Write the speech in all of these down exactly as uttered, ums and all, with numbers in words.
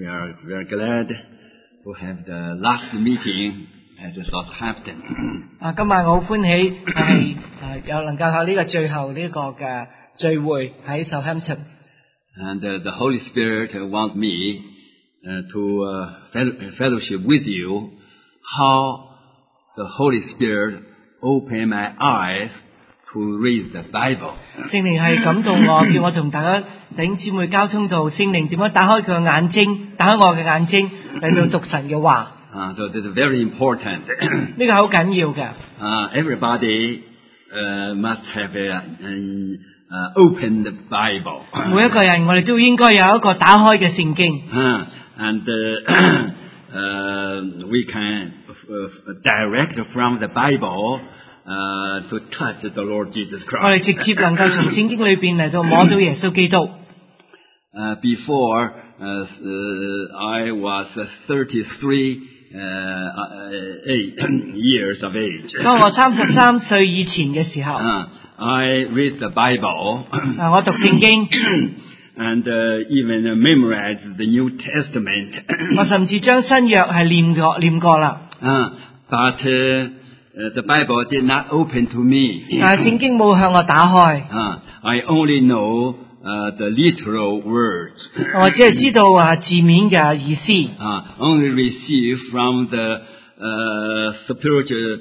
are very glad to have the last meeting at Southampton. 啊，今晚我好歡喜係誒有能夠喺呢個最後呢個嘅聚會喺 Southampton。 And uh, the Holy Spirit want me uh, to uh, fellowship with you how the Holy Spirit opened my eyes to read the Bible. 聖靈係感動我，叫我同大家弟兄姊妹交通到聖靈點樣打開佢嘅眼睛，打開我嘅眼睛嚟到讀神嘅話。 Uh, so this is very important. 呢個好緊要嘅。 Uh, everybody uh, must have a, an uh, open the Bible. 每一個人我哋都應該有一個打開嘅聖經。 Uh, and uh, uh, we can uh, direct from the Bible uh, to touch the Lord Jesus 我哋 Christ. 直接能夠從聖經裏邊嚟到摸到耶穌基督。 Uh, before uh, uh, I was uh, thirty-three uh, uh, eight years of age. 當我三十三歲以前嘅時候， Uh, I read the Bible 啊，我讀聖經， and uh, even uh, memorized the New Testament. 我甚至將新約係念過念過啦。 uh, but uh, uh, the Bible did not open to me. 但係聖經冇向我打開， Uh, I only know uh, the literal words. 我只係知道啊字面嘅意思。 Uh, only receive from the uh, spiritual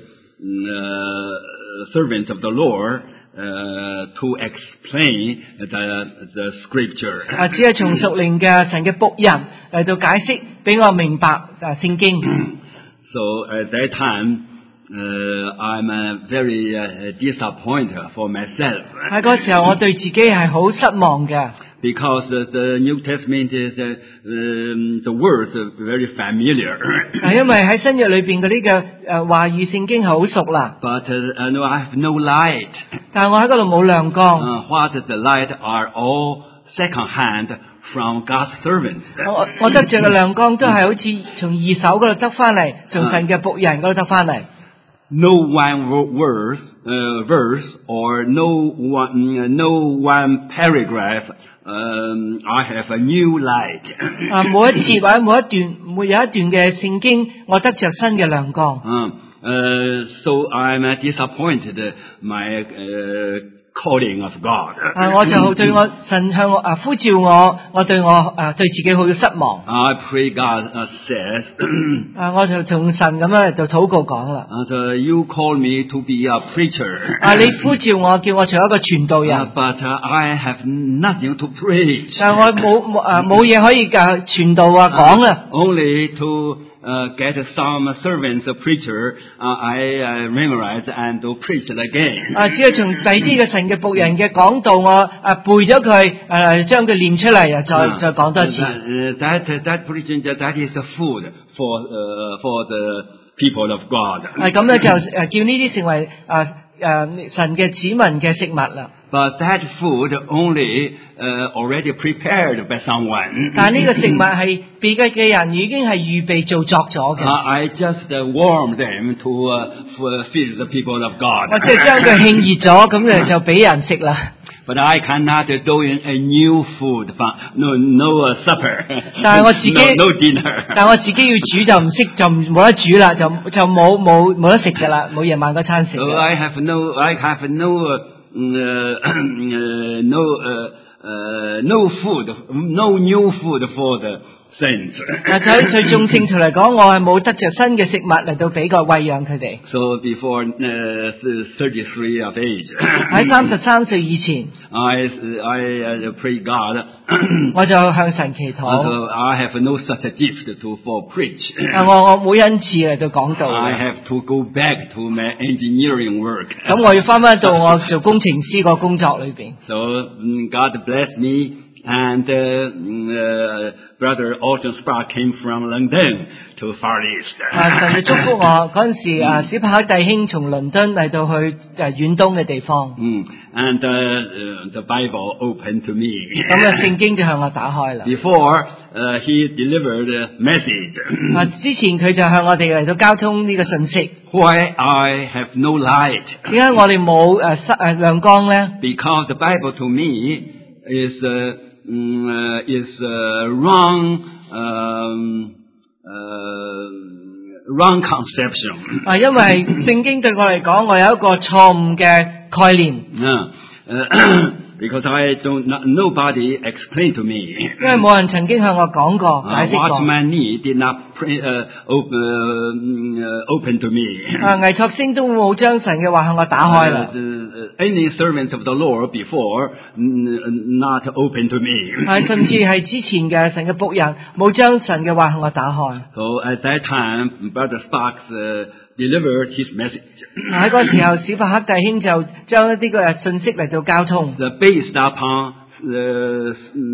uh, servants of the Lord uh, to explain the the scripture. 啊，只係從屬靈嘅神嘅僕人嚟到解釋，俾我明白啊聖經。 So at that time, uh, I'm uh, very uh, disappointed for myself 喺嗰時候，我對自己係好失望嘅， because uh, the New Testament is uh, um, the words are very familiar. 係因為喺新約裏邊嗰啲嘅誒話語聖經係好熟啦， But uh, no, I have no light. 但係我喺嗰度冇亮光。 Uh, what the light are all second hand from God's servants. 我我得着嘅亮光都係好似從二手嗰度得翻嚟，從神嘅僕人嗰度得翻嚟。 No one verse, uh, verse or no one, no one paragraph. Um, I have a new light. 啊，每一節或者每一段，每有一段嘅聖經，我得着新嘅亮光。 Um, uh, so I'm uh, disappointed my uh, calling of God. 啊，我就對我神向我啊呼召我，我對我啊對自己好失望。 I pray God uh, says, 啊，我就同神咁樣嚟就禱告講啦。 and, uh, you call me to be a preacher. 啊，你呼召我，叫我做一個傳道 Uh, 人， but uh, I have nothing to preach. 但我冇冇啊冇嘢可以嘅傳道啊講啊。 Only to uh, get some servants, a preacher, uh, I uh, memorize and to preach it again. 啊，只係從第啲嘅神嘅僕人嘅講道，我啊背咗佢，誒將佢念出嚟，啊再再講多次。 Uh, that that preaching that is a food for uh, for the people of God. 係咁咧就誒叫呢啲成為啊誒神嘅子民嘅食物啦。 But that food only uh, already prepared by someone. 但係呢個食物係別嘅嘅人已經係預備做作咗 Uh, 嘅， I just uh, warm them to uh, f- feed the people of God. 我即係將佢慶熱咗，咁就就俾人食啦。 But I cannot do in a new food, no no uh, supper, 但係我自己 no, no dinner. 但係我自己要煮就唔識，就冇得煮啦，就就冇冇冇得食噶啦，冇夜晚嗰餐食 So 嘅。 I have no, I have no, uh, uh, uh, no, uh, uh, no food, no new food for the saints. 嗱，對對眾聖徒嚟講，我係冇得着新嘅食物嚟到俾個餵養佢哋。 So before uh, thirty-three of age, 喺三十三歲以前， I I uh, pray God. 我就向神祈禱。 So I have no such a gift to for preach. 啊，我我冇恩賜嚟到講道 I 嘅， have to go back to my engineering work. 咁我要翻翻到我做工程師個工作裏邊。 So mm, God bless me, and uh, mm, uh, Brother Alton Spark came from London to Far East. 啊，神就祝福我嗰陣時啊，小柏克弟兄從倫敦嚟到去誒遠東嘅地方， Mm, and uh, uh, the Bible opened to me. 咁啊聖經就向我打開啦。 Before uh, he delivered a message, 啊，之前佢就向我哋嚟到交通呢個信息。 why I have no light? 點解我哋冇誒失誒亮光咧？ Because the Bible to me is uh, mm, uh, is uh, wrong uh, um, uh, wrong conception. 啊，因為聖經對我嚟講，我有一個錯誤嘅概念， Uh, uh, because I don't, not, nobody explained to me. 因為冇人曾經向我講過、 Uh, 解釋過。 Watchman Nee did not pre, uh, open, uh, open to me. 啊，倪卓星都冇將神嘅話向我打開 Uh, 啦。 the, uh, any servant of the Lord before n- not open to me. 啊，甚至係之前嘅神嘅僕人冇將神嘅話向我打開。 So at that time, Brother Sparks uh, delivered his message. 喺嗰個時候，史伯克弟兄就將一啲嘅信息嚟到交通， Uh, based upon uh,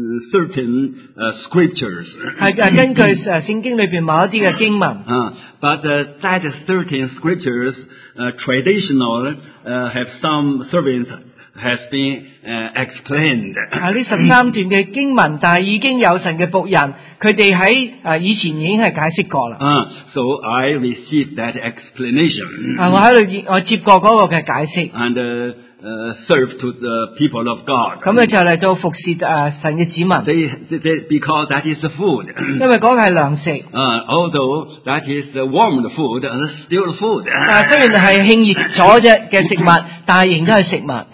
certain uh, scriptures. 係誒根據誒聖經裏邊某一啲嘅經文。 Uh, but uh, that certain scriptures, uh, traditional, uh, have some servants has been uh, explained. 啊，呢十三段嘅經文，但係已經有神嘅僕人，佢哋喺誒以前已經係解釋過啦。 Uh, so I received that explanation 啊，我喺度我接過嗰個嘅解釋， and uh, uh, served to the people of God. 咁咧就嚟做服侍誒神嘅子民， They, they, they, because that is the food. 因為嗰個係糧食。 Uh, although that is the warmed food, uh, still food. 啊，雖然係興熱咗啫嘅食物，但係仍都係食物。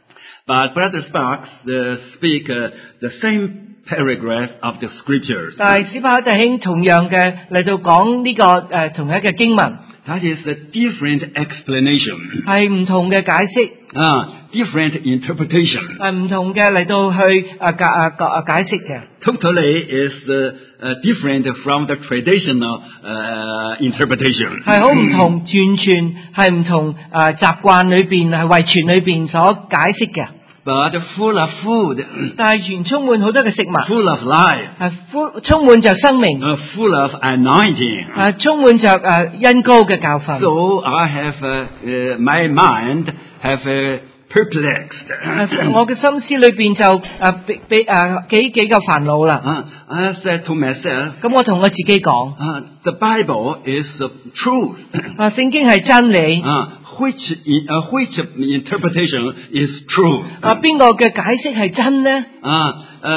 But Brother Sparks uh, speak uh, the same paragraph of the scriptures. 但係史伯克弟兄同樣嘅嚟到講呢、這個誒、呃、同一嘅經文， That is a different explanation. 係唔同嘅解釋， Uh, different interpretation. 係唔同嘅嚟到去誒解誒誒解釋嘅， Totally is uh, uh, different from the traditional uh, interpretation. 係好唔同，完全係唔同誒習慣裏邊係遺傳裏邊所解釋嘅。 But full of food, 但係全充滿好多嘅食物， full of life, 係富充滿着生命， uh, full of anointing. 係充滿着誒恩膏嘅教訓。 So I have uh, uh, my mind have uh, perplexed. 啊我嘅心思裏邊就誒比比誒幾幾個煩惱啦。 Uh, I said to myself, 咁我同我自己講， uh, the Bible is uh, truth. 啊聖經係真理， Uh, which in, uh, which interpretation is true? 啊邊個嘅解釋係真呢？ Uh,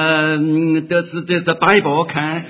um, the, the, the Bible can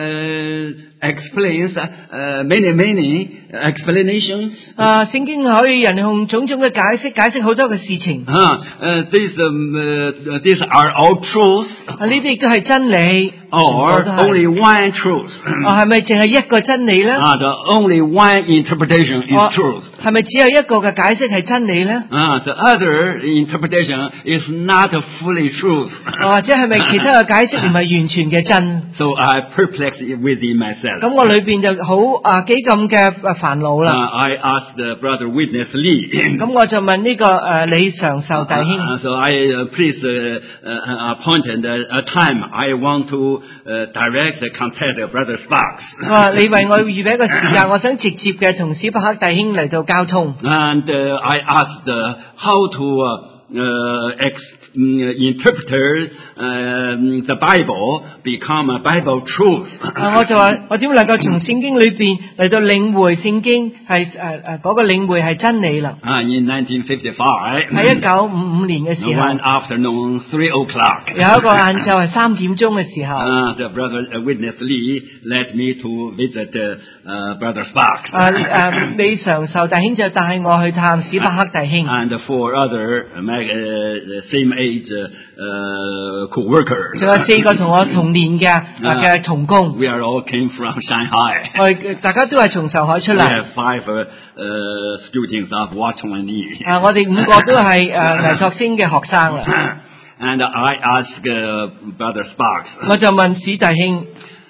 uh, explain uh, many many explanations. 啊聖經可以人用種種嘅解釋解釋好多嘅事情， Uh, uh, these um, uh, these are all truths, 啊呢啲亦都係真理， or 全部都係 only one truth. 啊係咪淨係一個真理呢？ Uh, the only one interpretation is 啊 truth. 係咪只有一個嘅解釋係真理呢？ Uh, the other interpretation is not fully truth. 啊或者係咪其他嘅解釋唔係完全嘅真？ So I perplexed within myself. 咁我裏邊就好啊幾咁嘅誒煩惱 Uh, 啦。 I asked the brother witness Lee. 咁我就問呢、個誒李長壽弟兄。 Uh, so I uh, please uh, uh, appointed a, a time I want to uh, direct the contact of Brother Sparks. 啊！你為我預備一個時間，我想直接嘅同史伯克弟兄嚟到交通。 And uh, I asked uh, how to uh, uh, ex- mm, interpret um, the Bible become a Bible truth. 啊！我就話我點能夠從聖經裏邊嚟到領會聖經係誒誒嗰個領會係真理啦。 Uh, in nineteen fifty-five, 喺一九五五年嘅時候， one afternoon, three o'clock, 有一個晏晝係三點鐘嘅時候， uh, the brother uh, witness Lee led me to visit uh, uh, Brother Sparks. 啊誒李長壽弟兄就帶我去探史伯克弟兄， And four other uh, my, uh, same age uh, uh, co-workers. 仲有四個同我同年嘅啊嘅同工， We are all came from Shanghai. 我哋大家都係從上海出 We 嚟。 have five uh, uh, students of Watchman Nee. 啊！我哋五個都係誒倪作星嘅學生啦。 And I asked uh, Brother Sparks 我就問史弟兄，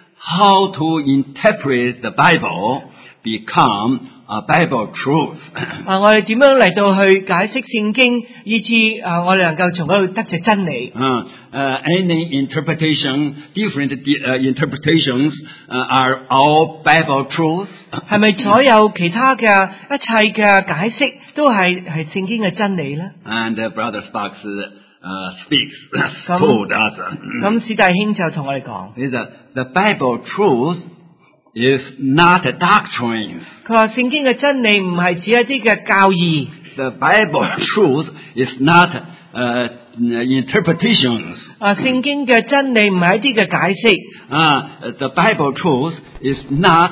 how to interpret the Bible become a Bible truth. 啊！我哋點樣嚟到去解釋聖經，以致啊我哋能夠從嗰度得着真理。 Uh, uh, any interpretation, different uh, interpretations uh, are all Bible truths. 係咪所有其他嘅一切嘅解釋都係係聖經嘅真理咧？ And uh, Brother Sparks uh, speaks, Come. told us, 咁史弟兄就同我哋講， is that the Bible truth is not a doctrines. 佢話聖經嘅真理唔係指一啲嘅教義， The Bible truth is not uh, interpretations. 啊，聖經嘅真理唔係一啲嘅解釋。 Uh, the Bible truth is not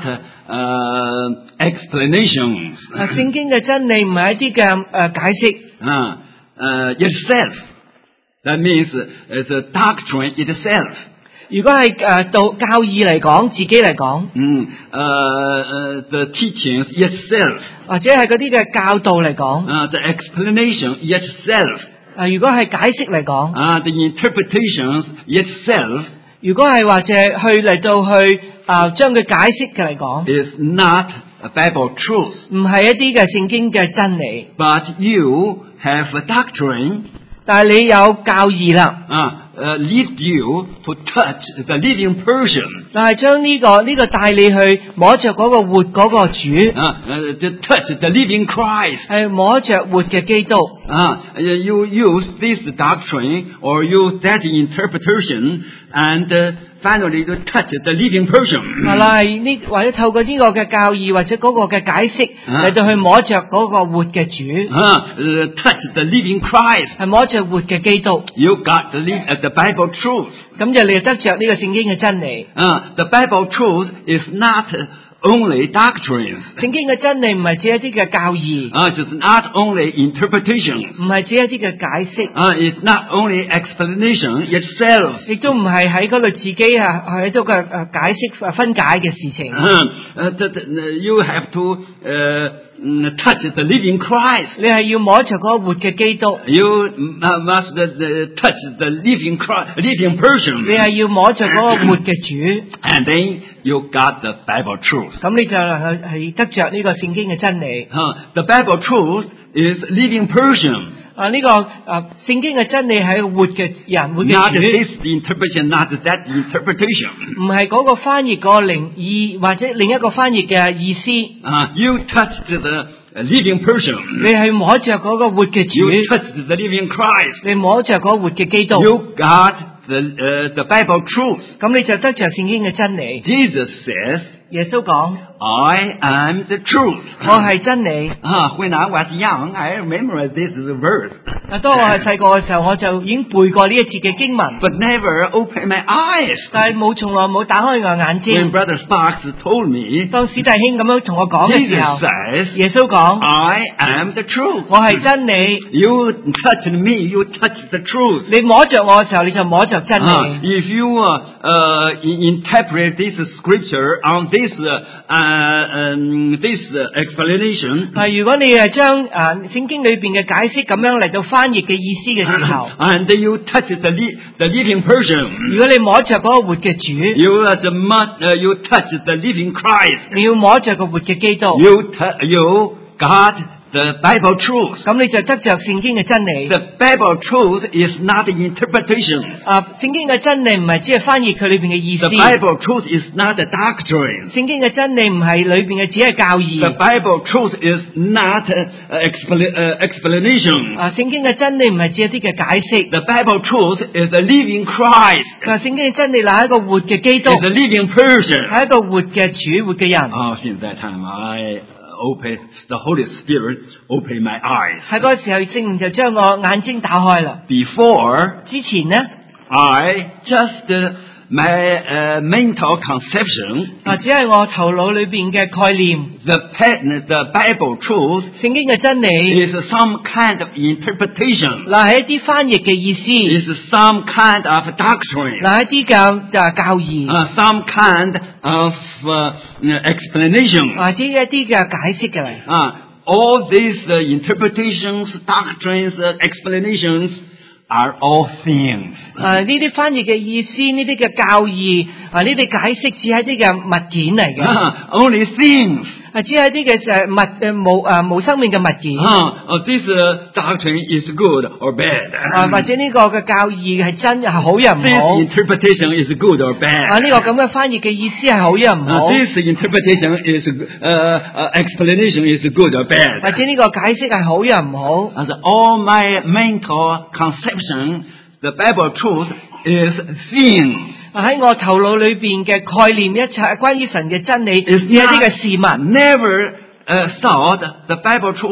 uh, explanations. 啊，聖經嘅真理唔係一啲嘅誒解釋。 Uh, uh, itself. That means uh, the doctrine itself. 如果係誒道教義嚟講，自己嚟講， 嗯，呃呃 the teachings itself， 或者係嗰啲嘅教導嚟講， 啊 the explanation itself， 啊如果係解釋嚟講， 啊 the interpretations itself， 如果係或者去嚟到去啊將佢解釋嘅嚟講 is not a Bible truth， 唔係一啲嘅聖經嘅真理。 but you have a doctrine， 但係你有教義啦， 啊。Uh, lead you to touch the living person. 但係將呢個呢個帶你去摸着嗰個活嗰個主， Uh, uh, to touch the living Christ. 係摸着活嘅基督。 Uh, you use this doctrine or use that interpretation and uh, finally to touch the living person. 係啦，係呢或者透過呢個嘅教義或者嗰個嘅解釋嚟到去摸着嗰個活嘅主， Uh, uh, touch the living Christ. 係摸着活嘅基督。 You got the, li- uh, the Bible truth. 咁就你就得着呢個聖經嘅真理。 Uh, the Bible truth is not only doctrines. 聖經嘅真理唔係只一啲嘅教義， Uh, it's not only interpretations. 唔係只一啲嘅解釋， Uh, it's not only explanation itself. 亦都唔係喺嗰度自己啊係一種嘅誒解釋分解嘅事情。 Uh, uh, the, the, you have to uh, mm, touch the living Christ. 你係要摸着嗰個活嘅基督， You uh, must uh, uh, touch the living Christ, living 你 person. 係要摸着嗰個活嘅主， And then you got the Bible truth. 咁你就能夠係得着呢個聖經嘅真理。 Uh, the Bible truth is living person. 啊，呢、個啊聖經嘅真理係一個活嘅人，活嘅 Not 主， this interpretation, not that interpretation. 唔係嗰個翻譯個靈意或者另一個翻譯嘅意思。 Uh, you touch the uh, living person. 你係摸着嗰個活嘅 You 主， touch the living Christ. 你摸着嗰個活嘅基督， You got the, uh, the Bible truth. 咁你就得着聖經嘅真理。 Jesus says, 耶穌講： I am the truth. 我係真理。 Ah, when I was young, I remember this verse, 啊，當我係細個嘅時候，我就已經背過呢一節嘅經文， but never opened my eyes. 但係冇從來冇打開我眼 When 睛。 Brother Sparks told me, 當史弟兄咁樣同我講嘅 Jesus 時候， says, 耶穌講： I am the truth. 我係真理。 You touch me, you touch the truth. 你摸着我嘅時候，你就摸着真 Ah, 理。 if you uh, uh, in- interpret this scripture on this uh, uh, um, this uh, explanation, 啊，如果你係將啊聖經裏邊嘅解釋咁樣嚟到翻譯嘅意思嘅時候， and you touch the li- the living person, 如果你摸着嗰個活嘅主， you uh, the mu- uh, you touch the living Christ. 你要摸着個活嘅基督， You t- you got the Bible truth. 咁你就得着聖經嘅真理。 The Bible truth is not the interpretation. 啊，聖經嘅真理唔係只係翻譯佢裏邊嘅意思， The Bible truth is not the doctrine. 聖經嘅真理唔係裏邊嘅只係教 The 義。 Bible truth is not uh, expla- uh, explanation. 啊，聖經嘅真理唔係只係一啲嘅解釋。 The Bible truth is the living Christ. 啊，聖經嘅真理係一個活嘅基督， Is a living person. 係一個活嘅主、活嘅人。 Oh, since that time, I open the Holy Spirit open my eyes. 喺嗰個時候，聖靈就將我眼睛打開啦。 Before, 之前呢， I just uh, my uh, mental conception, 啊，只係我頭腦裏邊嘅概念。 the pa- the Bible truth 聖經嘅真理 is some kind of interpretation. 嗱係一啲翻譯嘅意思， Is some kind of doctrine. 嗱係一啲教就係教義， Uh, some kind of uh, explanation. 或者一啲嘅解釋嘅。 Uh, all these uh, interpretations, doctrines, uh, explanations are all things. 啊，呢啲翻譯嘅意思，呢啲嘅教義，啊呢啲解釋只係一啲嘅物件嚟嘅， Uh, only things. 啊只係一啲嘅誒物誒無誒無生命嘅物件， Uh, uh, this uh, doctrine is good or 啊 bad. 或者呢個嘅教義係真係好又唔 This 好， interpretation is good or 啊 bad. 呢個咁嘅翻譯嘅意思係好又唔好， Uh, this interpretation is uh, uh, explanation is good or 或 bad. 者呢個解釋係好又唔好。 As all my mental conception, the Bible truth is things. 喺我頭腦裏邊嘅概念，一切關於神嘅真理，只係一啲嘅事物。 Never uh, thought the Bible truth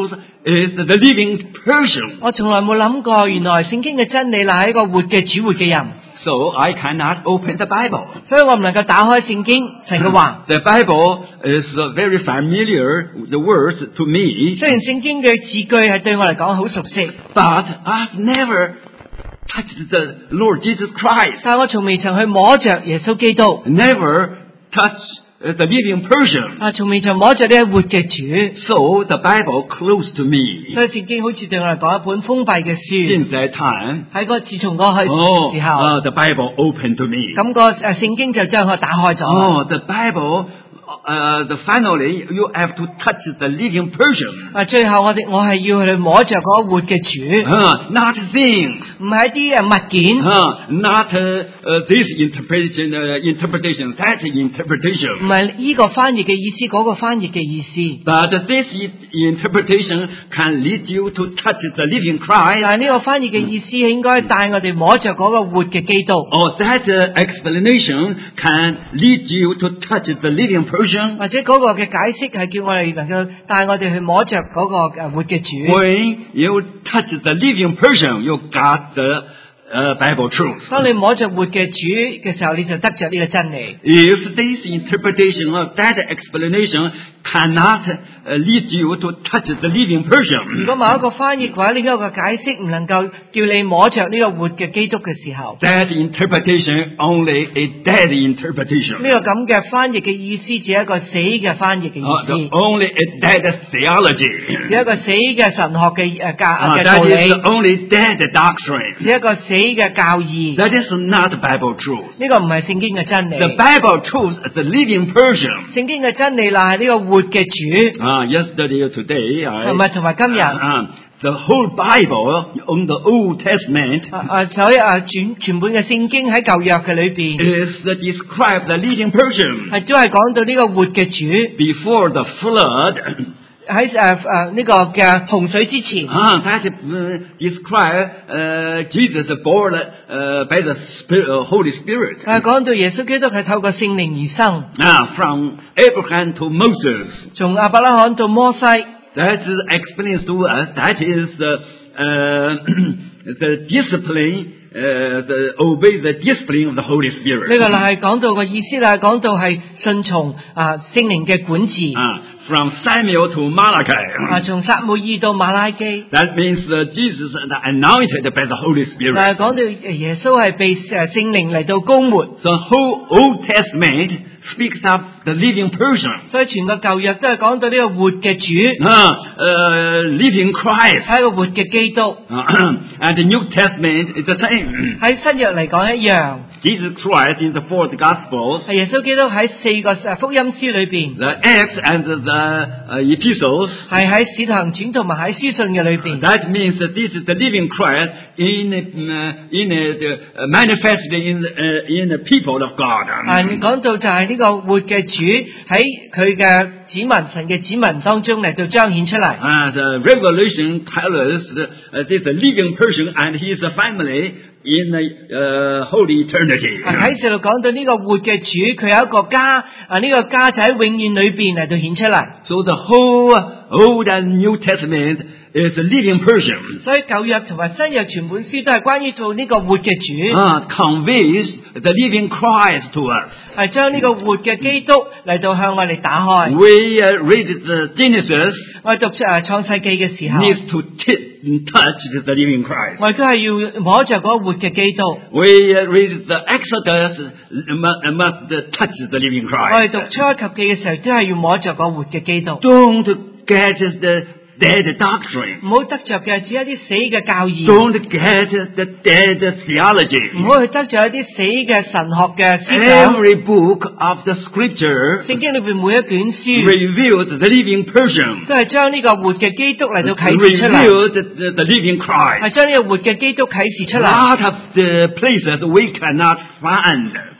is the living person. 我從來冇諗過，原來聖經嘅真理乃係一個活嘅主活嘅人， So I cannot open the Bible. 所以我唔能夠打開聖經神嘅話。 The Bible is uh, very familiar, the words to me, 雖然聖經嘅字句係對我嚟講好熟悉， but I've never touched the Lord Jesus Christ. 但我從未曾去摸着耶穌基督， Never touched uh, the living person. 啊，從未曾摸着呢個活嘅主， So the Bible close to me. 所以聖經好似對我嚟講一本封閉嘅書。 Since that time, 喺個自從我去 oh, 時候， uh, the Bible opened to me. 咁個誒聖經就將我打開咗。 Oh, the Bible, uh, the finally, you have to touch the living person. 啊，最後我哋我係要去摸着嗰個活嘅主， Uh, not things. 唔係一啲誒物件， Uh, not uh, uh, this interpretation, uh, interpretation, that interpretation. 唔係呢個翻譯嘅意思，嗰個翻譯嘅意思。 But this i- interpretation can lead you to touch the living 但 Christ. 係呢個翻譯嘅意思應該帶我哋摸着嗰個活嘅基督， Or that uh, explanation can lead you to touch the living person. 或者嗰個嘅解釋係叫我哋能夠帶我哋去摸着嗰個誒活嘅主。 When you touch the living person, you got the uh, Bible truth. 當你摸着活嘅主嘅時候，你就得着呢個真理。 If this interpretation or that explanation cannot uh, lead you to touch the living 如 person, 果某一個翻譯或者另一個解釋唔能夠叫你摸着呢個活嘅基督嘅時候， that interpretation only a dead interpretation. 呢個咁嘅翻譯嘅意思只係一個死嘅翻譯嘅 Uh, 意 the 思， only a dead theology. 只係一個死嘅神學嘅誒教 Uh, 嘅道 that 理， is only dead doctrine. 只係一個死嘅教義。 That is not Bible truth. 呢個唔係聖經嘅真理。 The Bible truth is the living person. 聖經嘅真理乃係呢個活嘅主， Uh, yesterday or today, I, 同埋同埋今日。 uh, the whole Bible on the Old Testament 啊啊，所以啊，全全本嘅聖經喺舊約嘅裏邊， is to describe the living person 係都係講到呢個活嘅主 before the flood. 喺誒誒呢個嘅洪水之前， Ah, that uh, describe uh, Jesus born uh, by the Spirit, uh, Holy Spirit. 啊講到耶穌基督係透過聖靈而生， Ah, from Abraham to Moses. 從亞伯拉罕到摩西， That is explains to us that is uh, uh, the discipline, uh, the obey the discipline of the Holy 呢 Spirit. 個就係講到個意思啦，講到係順從啊聖靈嘅管治， Ah, from Samuel to Malachi. 啊從撒母耳到馬拉基， That means uh, Jesus is anointed by the Holy 嗱 Spirit. 講到耶穌係被誒聖靈嚟到膏抹， The whole Old Testament speaks of the living person. 所以全個舊約都係講到呢個活嘅主 Ah, uh, living Christ. 係一個活嘅基督， Uh, and the New Testament is the same. 喺新約嚟講一樣。 Jesus Christ in the fourth Gospels, 係耶穌基督喺四個誒福音書裏邊， the Acts and the uh, Epistles. 係喺使徒行傳同埋喺書信嘅裏邊。 That means that this is the living Christ in uh, in uh, the, uh, manifested in uh, in the people of God. 啊，講到就係呢個活嘅主喺佢嘅子民神嘅子民當中嚟到彰顯出嚟。 Uh, the Revelation tells us that uh, this is a living person and his family in the uh, holy eternity. 啊喺這度講到呢個活嘅主，佢有一個家，啊呢、個家就喺永遠裏邊嚟到顯出嚟。 So the whole Old and New Testament is a living person. 所以舊約同埋新約全本書都係關於到呢個活嘅主， Uh, conveys the living Christ to us. 係將呢個活嘅基督嚟到向我哋打開。 We uh, read the Genesis, 我哋讀出誒創世記嘅時候， needs to t- touch the living Christ. 我哋都係要摸着嗰個活嘅基督。 We uh, read the Exodus, must, must touch the living 我哋讀 Christ. 出埃及記嘅時候，都係要摸着個活嘅基督， Don't get the dead doctrine. 唔好得着嘅只係一啲死嘅教義， Don't get the dead theology. 唔好去得着一啲死嘅神學嘅思想。 Every book of the Scripture 聖經裏邊每一卷書 reveals the living person, 都係將呢個活嘅基督嚟到啟示出嚟， reveals the, the, the living 係 Christ. 將呢個活嘅基督啟示出 A 嚟。 lot of the places we cannot find.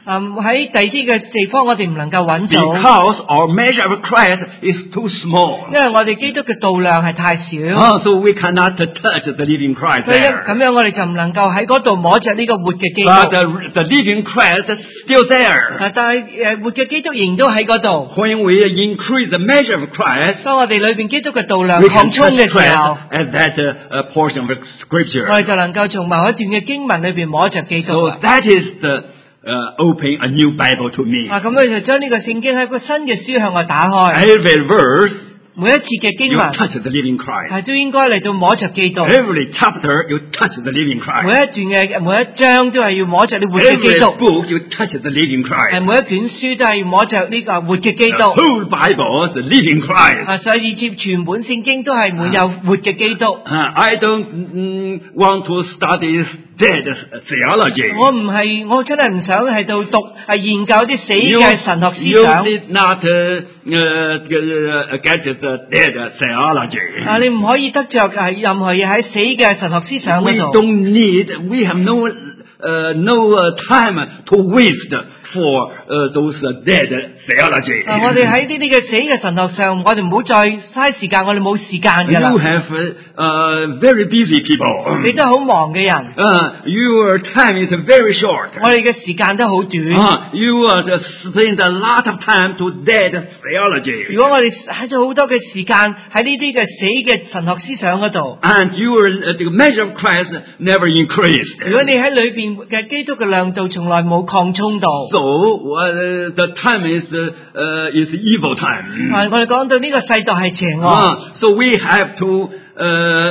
嗯喺第啲嘅地方我哋唔能夠揾到， because our measure of Christ is too small. 因為我哋基督嘅度量係太少， Oh, so we cannot touch the living Christ 所以 there. 咁樣我哋就唔能夠喺嗰度摸着呢個活嘅基 But 督。 the, the living Christ is still there. 啊但係誒活嘅基督仍然都喺嗰度。 When we increase the measure of Christ, 當我哋裏邊基督嘅度量 we 擴 can 充 touch 嘅時 Christ 候， at that uh, uh, portion of Scripture. 我哋就能夠從某一段嘅經文裏邊摸着基督 So 啦。 that is the uh, opening a new Bible to me. 啊，咁佢就將呢個聖經喺一個新嘅書向我打開， Every verse 每一節嘅經 you 文 touch the living Christ. 係都應該嚟到摸着基督， Every chapter you touch the living 每 Christ. 一段嘅每一章都係要摸着你活嘅基 Every 督， book you touch the living 係 Christ. 每一卷書都係要摸着呢個活嘅基 The 督。 whole Bible is the living Christ. 啊，所以接全本聖經都係滿有活嘅基督。 Uh, I don't mm, want to study dead theology. 我唔係，我真係唔想喺度讀係研究啲死 You, 嘅神學思 you 想。 did not uh, uh, uh, get the dead theology. 啊，你唔可以得着係任何嘢喺死嘅神學思想 We 嗰度。 don't need, we have no, uh, no uh, time to waste for uh, those uh, dead theology. 啊，我哋喺呢啲嘅死嘅神學上，我哋唔好再嘥時間，我哋冇時間㗎 You 啦。 have uh, uh, very busy people. 你都係好忙嘅人， Uh, your time is very short. 我哋嘅時間都好短。 Uh, you uh, just spend a lot of time to dead theology. 如果我哋喺咗好多嘅時間喺呢啲嘅死嘅神學思想嗰度， And your uh, the measure of Christ never increased. 如果你喺裏邊嘅基督嘅亮度從來冇擴充到， So uh, the time is uh, uh, is evil time. 啊，我哋講到呢個世代係邪惡， Uh, so we have to. Uh,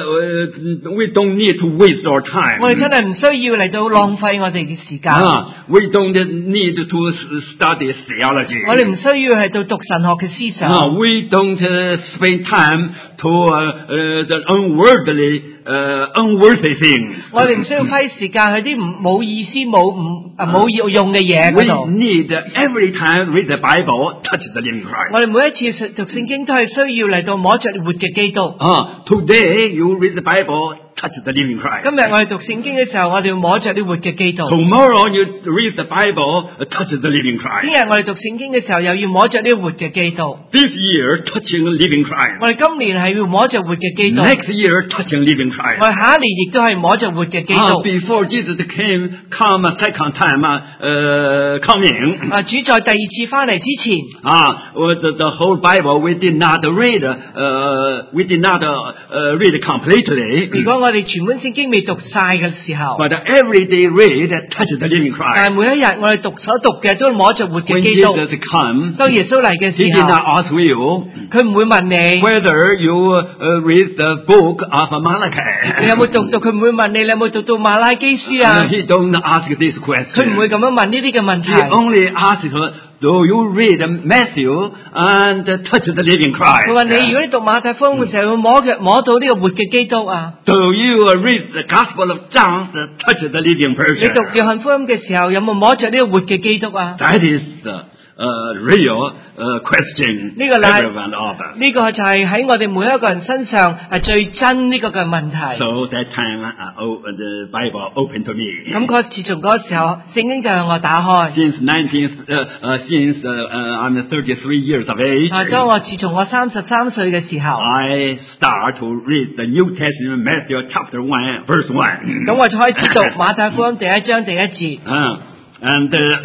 uh, we don't need to waste our time. 我哋真係唔需要嚟到浪費我哋嘅時間， Uh, we don't need to study theology. 我哋唔需要喺度讀神學嘅思想。 Uh, we don't uh, spend time to uh, uh, the unworldly, uh, unworthy things. 我哋唔需要花時間喺啲唔冇意思、冇唔啊冇要用嘅嘢 We 嗰度。 need uh, every time read the Bible, touch the living Christ. 我哋每一次讀聖經都係需要嚟到摸着活嘅基督。 Uh, today you read the Bible, touch the living Christ. 今日我哋讀聖經嘅時候，我哋要摸着啲活嘅基督。 Tomorrow you read the Bible, uh, touch the living 聽 Christ. 日我哋讀聖經嘅時候，又要摸着呢個活嘅基督。 This year, touching the living Christ. 我哋今年係要摸着活嘅基督， Next year, touching living 我 Christ. 哋下一年亦都係摸着活嘅基 Uh, 督。 before Jesus came, come a second time, uh, uh, coming. 啊，主在第二次翻嚟之前， Ah, uh, the, the whole Bible we did not read. Uh, we did not uh, uh, read 如 completely. 果我哋全本聖經未讀晒嘅時候， But every day read, touch the living 但 Christ. 係每一日我哋讀所讀嘅都摸着活嘅 When 基督。 Jesus come, 當耶穌嚟嘅 He 時 did 候， not ask you 佢唔會問你 whether you uh, read the book of 你有 Malachi. 冇讀到，佢唔會問你你有冇讀到馬拉基書啊 Uh,？he don't ask this 佢唔會 question. 咁樣問呢啲嘅問 He 題。 only asks, do you read Matthew and touch the living 佢話你如 Christ? 果你讀馬太福音嘅時候，會摸嘅摸到呢個活嘅基督啊！ Do you uh, read the Gospel of John, uh, touch the living 你 person? 讀約翰福音嘅時候，有冇摸着呢個活嘅基督啊？ That is the uh, real uh, question 呢個乃- everyone of us. 呢個就係喺我哋每一個人身上係最真呢個嘅問題。 So that time uh, oh, the Bible opened to me. 咁嗰自從嗰個時候，聖經就向我打開。 Since nineteen, uh, uh, since uh, uh, I'm thirty-three years of age, 啊，當我自從我三十三歲嘅時候， I start to read the New Testament, Matthew chapter one, verse one. 咁我就開始讀馬太福音第一章第一節。 Uh, and uh,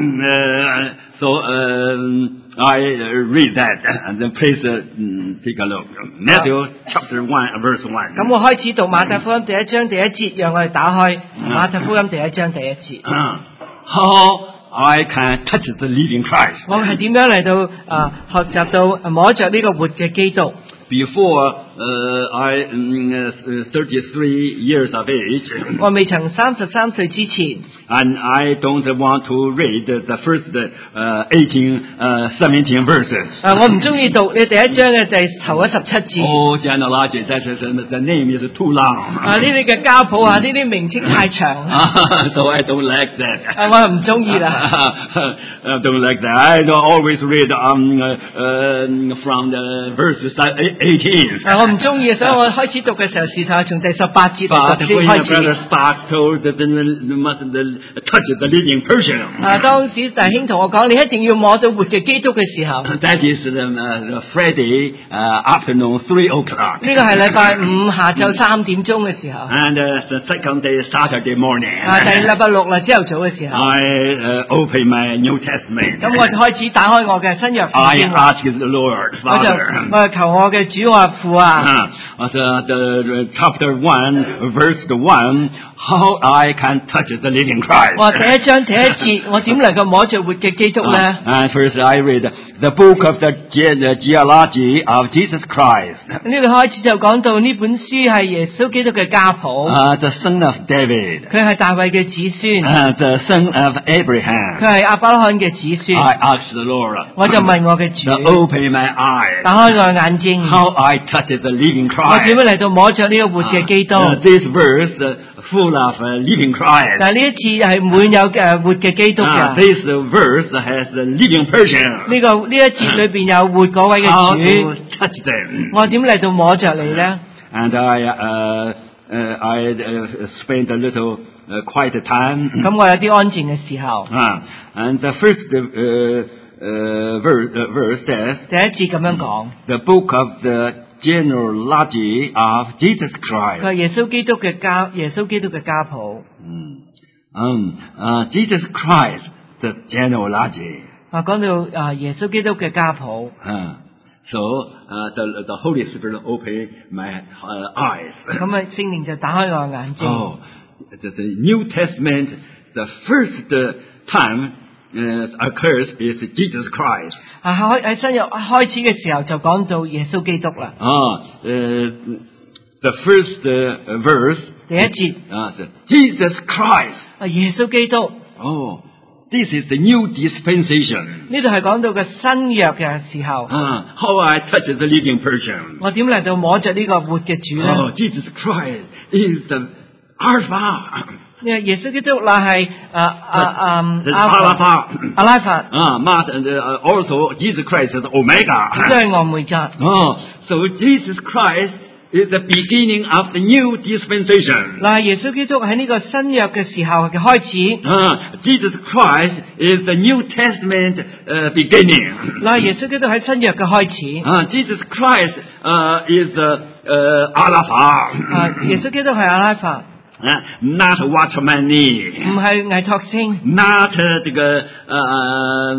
uh, so um, I uh, read that, and then please uh, mm, take a look. Matthew chapter one, verse one. 咁我開始讀馬太福音第一章第一節，讓我哋打開馬太福音第一章第一節。 Uh, how I can touch the living Christ. 我係點樣嚟到啊學習到摸着呢個活嘅基督？ Before uh, I um, uh, thirty-three years of age, 我未曾三十三歲之前， and I don't want to read the first uh, eighteen, uh, seventeen verses. 啊，我唔中意讀你第一章嘅第頭一十七節。 Oh, genealogy, that is, uh, the name is too long. 啊，呢啲嘅家譜啊，呢啲名稱太長， So I don't like that. 啊，我係唔中意啦。 I don't like that. I don't always read um, uh, uh, from the verses eighteen. 啊，我唔中意，所以我開始讀嘅時候，事實係從第十八節 But 讀先 when 開 my brother 始。 Stark told that the, the, the, the touch the living person, 啊，當時弟兄同我講，你一定要摸到活嘅基督嘅時候，呢 that is the, uh, the Friday uh, afternoon three o'clock. 個係禮拜五下晝三點鐘嘅時候。 And uh, the second day, Saturday morning, 啊，第禮拜六啦，朝頭早嘅時候， I uh, open my New Testament. 咁我就開始打開我嘅新約聖 I 經。 ask the Lord, 我就 Father, 我就求我嘅主話父啊， uh, the, the, the chapter one, verse one, how I can touch the living Christ. 我第一章第一節，我點能夠摸着活嘅基督咧？ Uh, and first I read the book of the, ge- the genealogy of Jesus Christ, 呢度開始就講到呢本書係耶穌基督嘅家譜， uh, the son of David, 佢係大衛嘅子孫， uh, the son of Abraham. 佢係亞伯拉罕嘅子孫。 I asked the Lord 我就問我嘅主， to open my eyes, 打開我嘅眼睛， how I touch the living 我 Christ. 點樣嚟到摸着呢個活嘅基督？ Uh, this verse uh, full of uh, living Christ. 但係呢一次係滿有誒活嘅基督 Uh, 嘅。 this uh, verse has the living person. 呢個呢一節裏邊有活嗰位嘅 How 主， to touch them? 我點嚟到摸着你咧？ And I uh, uh, I uh, spent a little uh, quiet time. 咁我有啲安靜嘅時候， Uh, and the first uh, uh, verse, uh, verse says, 第一節咁樣講， the book of the genealogy of Jesus 佢 Christ. 係耶穌基督嘅家，耶穌基督嘅家譜。 Um, uh, Jesus Christ, the genealogy. 啊，講到啊耶穌基督嘅家譜， Uh, so uh, the the Holy Spirit opened my uh, eyes. 咁啊聖靈就打開我嘅眼睛。 Oh, the, the New Testament, the first uh, time uh, occurs is Jesus Christ. 啊開喺新約開始嘅時候就講到耶穌基督啦。 Ah, uh, the first uh, verse, 第一節 uh, the Jesus Christ. 啊耶穌基督， Oh, this is the new dispensation. 呢度係講到嘅新約嘅時候， Ah, how I touch the living person. 我點嚟到摸着呢個活嘅主咧？ Oh, Jesus Christ is the Alpha. 呢個耶穌基督嗱係啊啊啊 The 阿 Alpha. 阿拉法， Ah, Mark, and uh, also Jesus Christ is 都 Omega. 係俄梅扎。 Oh, so Jesus Christ is the beginning of the new dispensation. 嗱，耶穌基督喺呢個新約嘅時候嘅開始。 Ah, Jesus Christ is the New Testament uh, beginning. 嗱，耶穌基督喺新約嘅開始。 Ah, Jesus Christ uh, is the uh, Alpha. 啊，耶穌基督係阿拉法， Uh, not Watchman 唔 Nee. 係倪托星， Not uh, 這個 uh,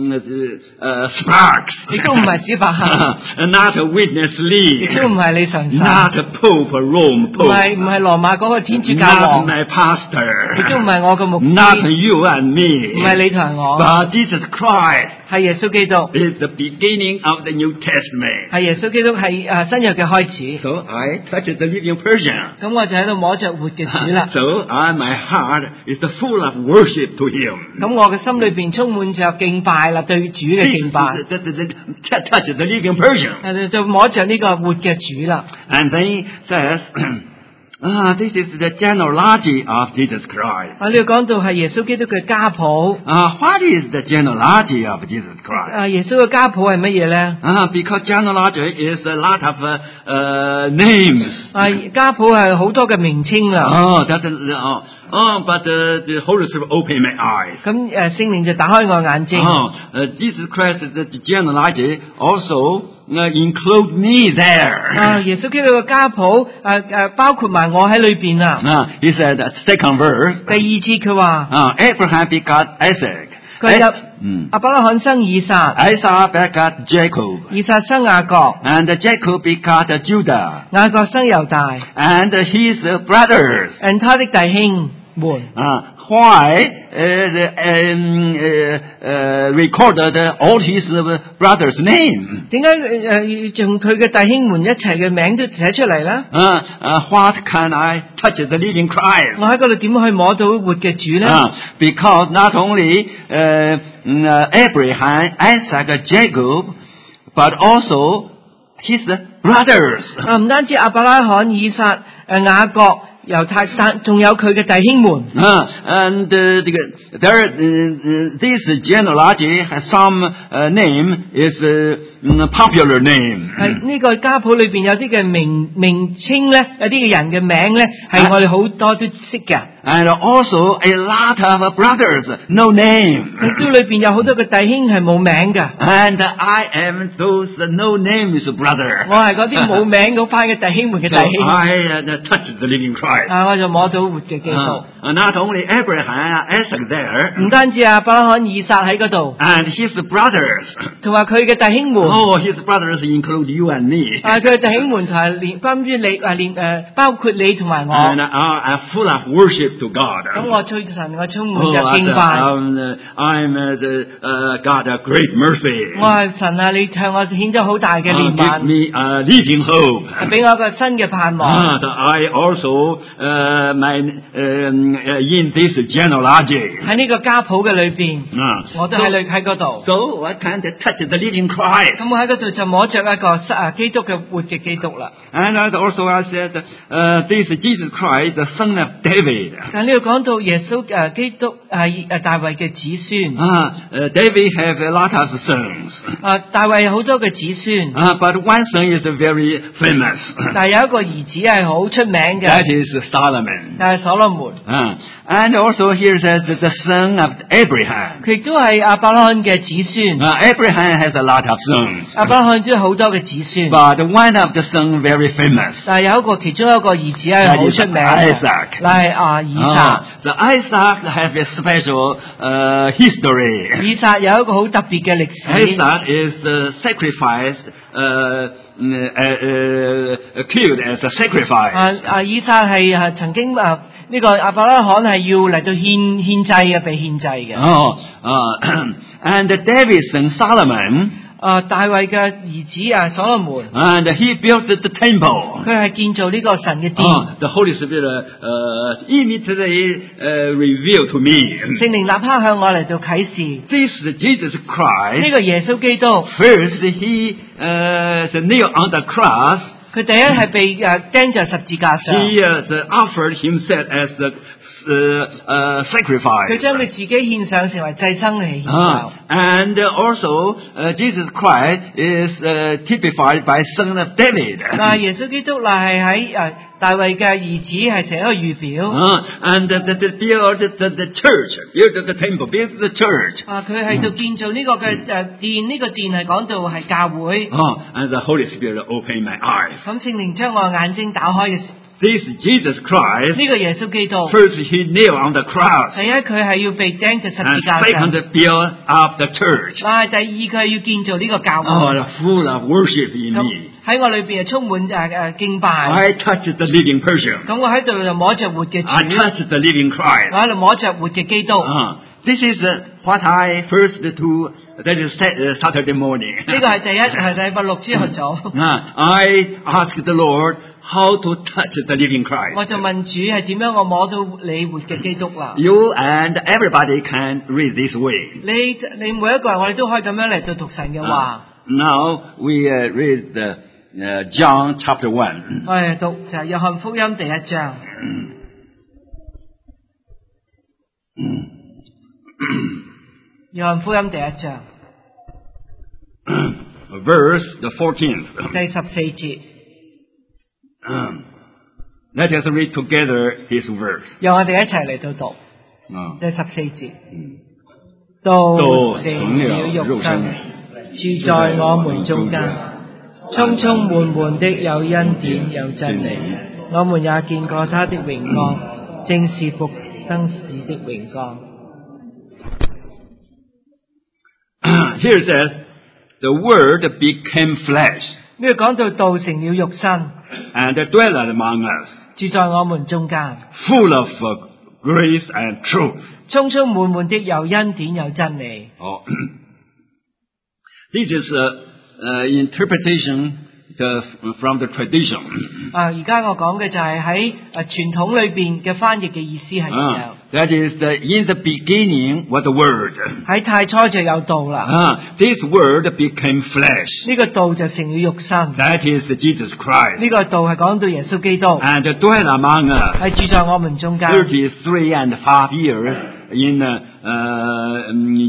uh, Sparks. 亦都唔係史伯克， Not Witness 亦都唔 Lee. 係李常神， Not Pope Rome 唔 Pope. 係唔係羅馬嗰個天主教 Not 王， my 亦都唔 pastor. 係我嘅牧 Not 師， you and 唔係 me. 你同我， But Jesus Christ 係耶穌基督， is the beginning of the New Testament. 係耶穌基督係啊新約嘅開始。 So I touched the living person. 咁我就喺度摸着活嘅主啦。 So I, my heart is full of worship to Him. 咁我嘅心裏邊充滿着敬拜啦，對主嘅敬拜， The, the, the, the, touch the living person. 誒就摸着呢個活嘅主啦。 And then he says, ah, this is the genealogy of Jesus Christ. 啊，呢度講到係耶穌基督嘅家譜。 Uh, what is the genealogy of Jesus Christ? 啊，耶穌嘅家譜係乜嘢咧？ Uh, because genealogy is a lot of uh, uh, names. 啊，家譜係好多嘅名稱啦。 Oh, that is, uh, oh, but uh, the Holy Spirit opened my eyes. 咁誒聖靈就打開我眼睛。 Oh, uh, Jesus Christ, the genealogy also uh, include me there. 啊，耶穌基督嘅家譜誒誒包括埋我喺裏邊啊。 Uh, he said, uh, second verse, 第二節佢話， uh, Abraham begot Isaac. 佢入 Mm. 亞伯拉罕生以撒， Isaac begot Jacob. 以撒生雅各， And Jacob begot Judah. 雅各生猶大， And his uh, brothers. 誒他的弟兄們。 Uh, why uh, the, um, uh, uh, recorded all his uh, brothers' name? 點解誒誒用佢嘅弟兄們一齊嘅名都寫出嚟咧？ Uh, uh, what can I touch the living Christ? 我喺嗰度點去摸到活嘅主咧？ Uh, because not only uh, mm, uh, Abraham, Isaac, Jacob, but also his brothers. 啊，唔單止亞伯拉罕、以撒、誒雅各、 猶太但仲有佢嘅弟兄們。 Uh, and uh, the, there, uh, this genealogy has some uh, name is a popular name. 係呢個家譜裏邊有啲嘅名名稱咧，有啲嘅人嘅名咧，係我哋好多都識嘅。 And also a lot of brothers, no name. 亦都裏邊有好多嘅弟兄係冇名嘅。 And I am those no names brother. 我係嗰啲冇名嗰班嘅弟兄們嘅弟 So 兄。 I uh, touched the living Christ. 啊，我就摸到活嘅基督。 Uh, not only Abraham, Isaac there, 唔單止亞伯拉罕、以撒喺嗰度， and his brothers. 同埋佢嘅弟兄們。 Oh, his brothers include you and me. 啊，佢嘅弟兄們同係連關於你啊，連誒包括你同埋我。 And are, are full of worship to God. 咁我吹神，我充滿 Oh, 着 I 敬 said, 拜。 um, uh, I'm uh, the, uh, God a great mercy. 我係神啊！你向我顯咗好大嘅 Uh, 憐 give 憫， me a living hope. 俾我一個新嘅盼望。 Ah, that I also uh, my, um, uh, in this genealogy. 喺呢個家譜嘅裏邊， Ah, 我都喺裏喺嗰度。 so I can't touch the living Christ. 咁我喺嗰度就摸着一個啊基督嘅活嘅基督啦。 And also I said, uh, this Jesus Christ, the son of David. 但呢度講到耶穌誒基督係誒大衛嘅子孫。 Ah, uh, David have a lot of sons. 啊，大衛有好多嘅子孫， Ah, but one son is very famous. 但係有一個兒子係好出名嘅， That is Solomon. 但係所羅門。 Ah, and also here says that the son of Abraham. 佢亦都係亞伯拉罕嘅子孫。 Uh, Abraham has a lot of sons. 亞伯拉罕都有好多嘅子孫， But one of the sons very famous. 但係有一個其中一個兒子係好出名嘅， Isaac. 嗱係啊以撒。 Ah, the Isaac have a special uh, history. 以撒有一個好特別嘅歷史。 Isaac is uh, sacrificed, uh, uh, uh, killed as a sacrifice. 啊啊以撒係啊曾經啊呢個亞伯拉罕係要嚟到獻獻祭嘅，被獻祭嘅。 Oh, uh, and David's son Solomon, 啊大衛嘅兒子啊所羅門， and he built the temple. 佢係建造呢個神嘅殿。 Oh, the Holy Spirit uh, immediately uh, revealed to me. 聖靈立刻向我嚟到啟示， This Jesus 呢 Christ, 個耶穌基督， first he uh, the nail on the cross, 佢第一係被誒釘在十字架上， he uh, the offered himself as the uh, uh, 佢 sacrifice. 將佢自己獻上成為祭牲嚟獻上。 Ah, and uh, also uh, Jesus Christ is uh, typified by son of David. 嗱，耶穌基督嗱係喺誒大衛嘅兒子係成一個預表。 Ah, and uh, the, the build the, the church, build the temple, build the church. 啊，佢喺度建造呢個嘅誒殿，呢個殿係講到係教會。 Oh, and the Holy Spirit opened my eyes. 咁聖靈將我眼睛打開嘅時， This Jesus Christ, 呢個耶穌基督， first he nailed on the cross, 第一佢係要被釘在十字 and 架 second 上， build up the church. 啊，第二佢係要建造呢個教 Oh, 會。 full of worship in 咁 me. 喺我裏邊係充滿誒誒敬拜。 I touched the living person. 咁我喺度就摸着活嘅 I 主， touched the living 我 Christ. 喺度摸着活嘅基督。 Uh, this is uh, what I first do. That is Sat- uh, Saturday morning. 呢個係第一，係禮拜六朝頭早。 Uh, I asked the Lord how to touch the living Christ. 我就問主係點樣我摸到你活嘅基督啦？ You and everybody can read this way. 你你每一個人我哋都可以咁樣嚟到讀神嘅話。 Now we uh, read the, uh, John chapter one. 我哋讀就係約翰福音第一章。約翰福音第一章 Verse the fourteenth. 第十四節， Let us read together this verse. 讓我哋一齊嚟到讀 Uh, 第十四節。道成了肉身，住在我們中間，充充滿滿的有恩典有真理。我們也見過他的榮光，正是復生時的榮光。 Here it says, the Word became flesh 呢度講到道成了肉身， and dwelt among us, 住在我們中間， full of uh, grace and truth. 充充滿滿的有恩典有真理。 Oh. This is uh, uh, interpretation the, from the tradition. 啊，而家我講嘅就係喺誒傳統裏邊嘅翻譯嘅意思係咁樣。 Uh, that is, the, in the beginning was the Word. 喺太初就有道啦。 Uh, this Word became flesh. 呢個道就成了肉身。 That is Jesus Christ. 呢個道係講到耶穌基督。 And dwelt among us. 係住在我們中間。 thirty-three and a half years in, uh, uh,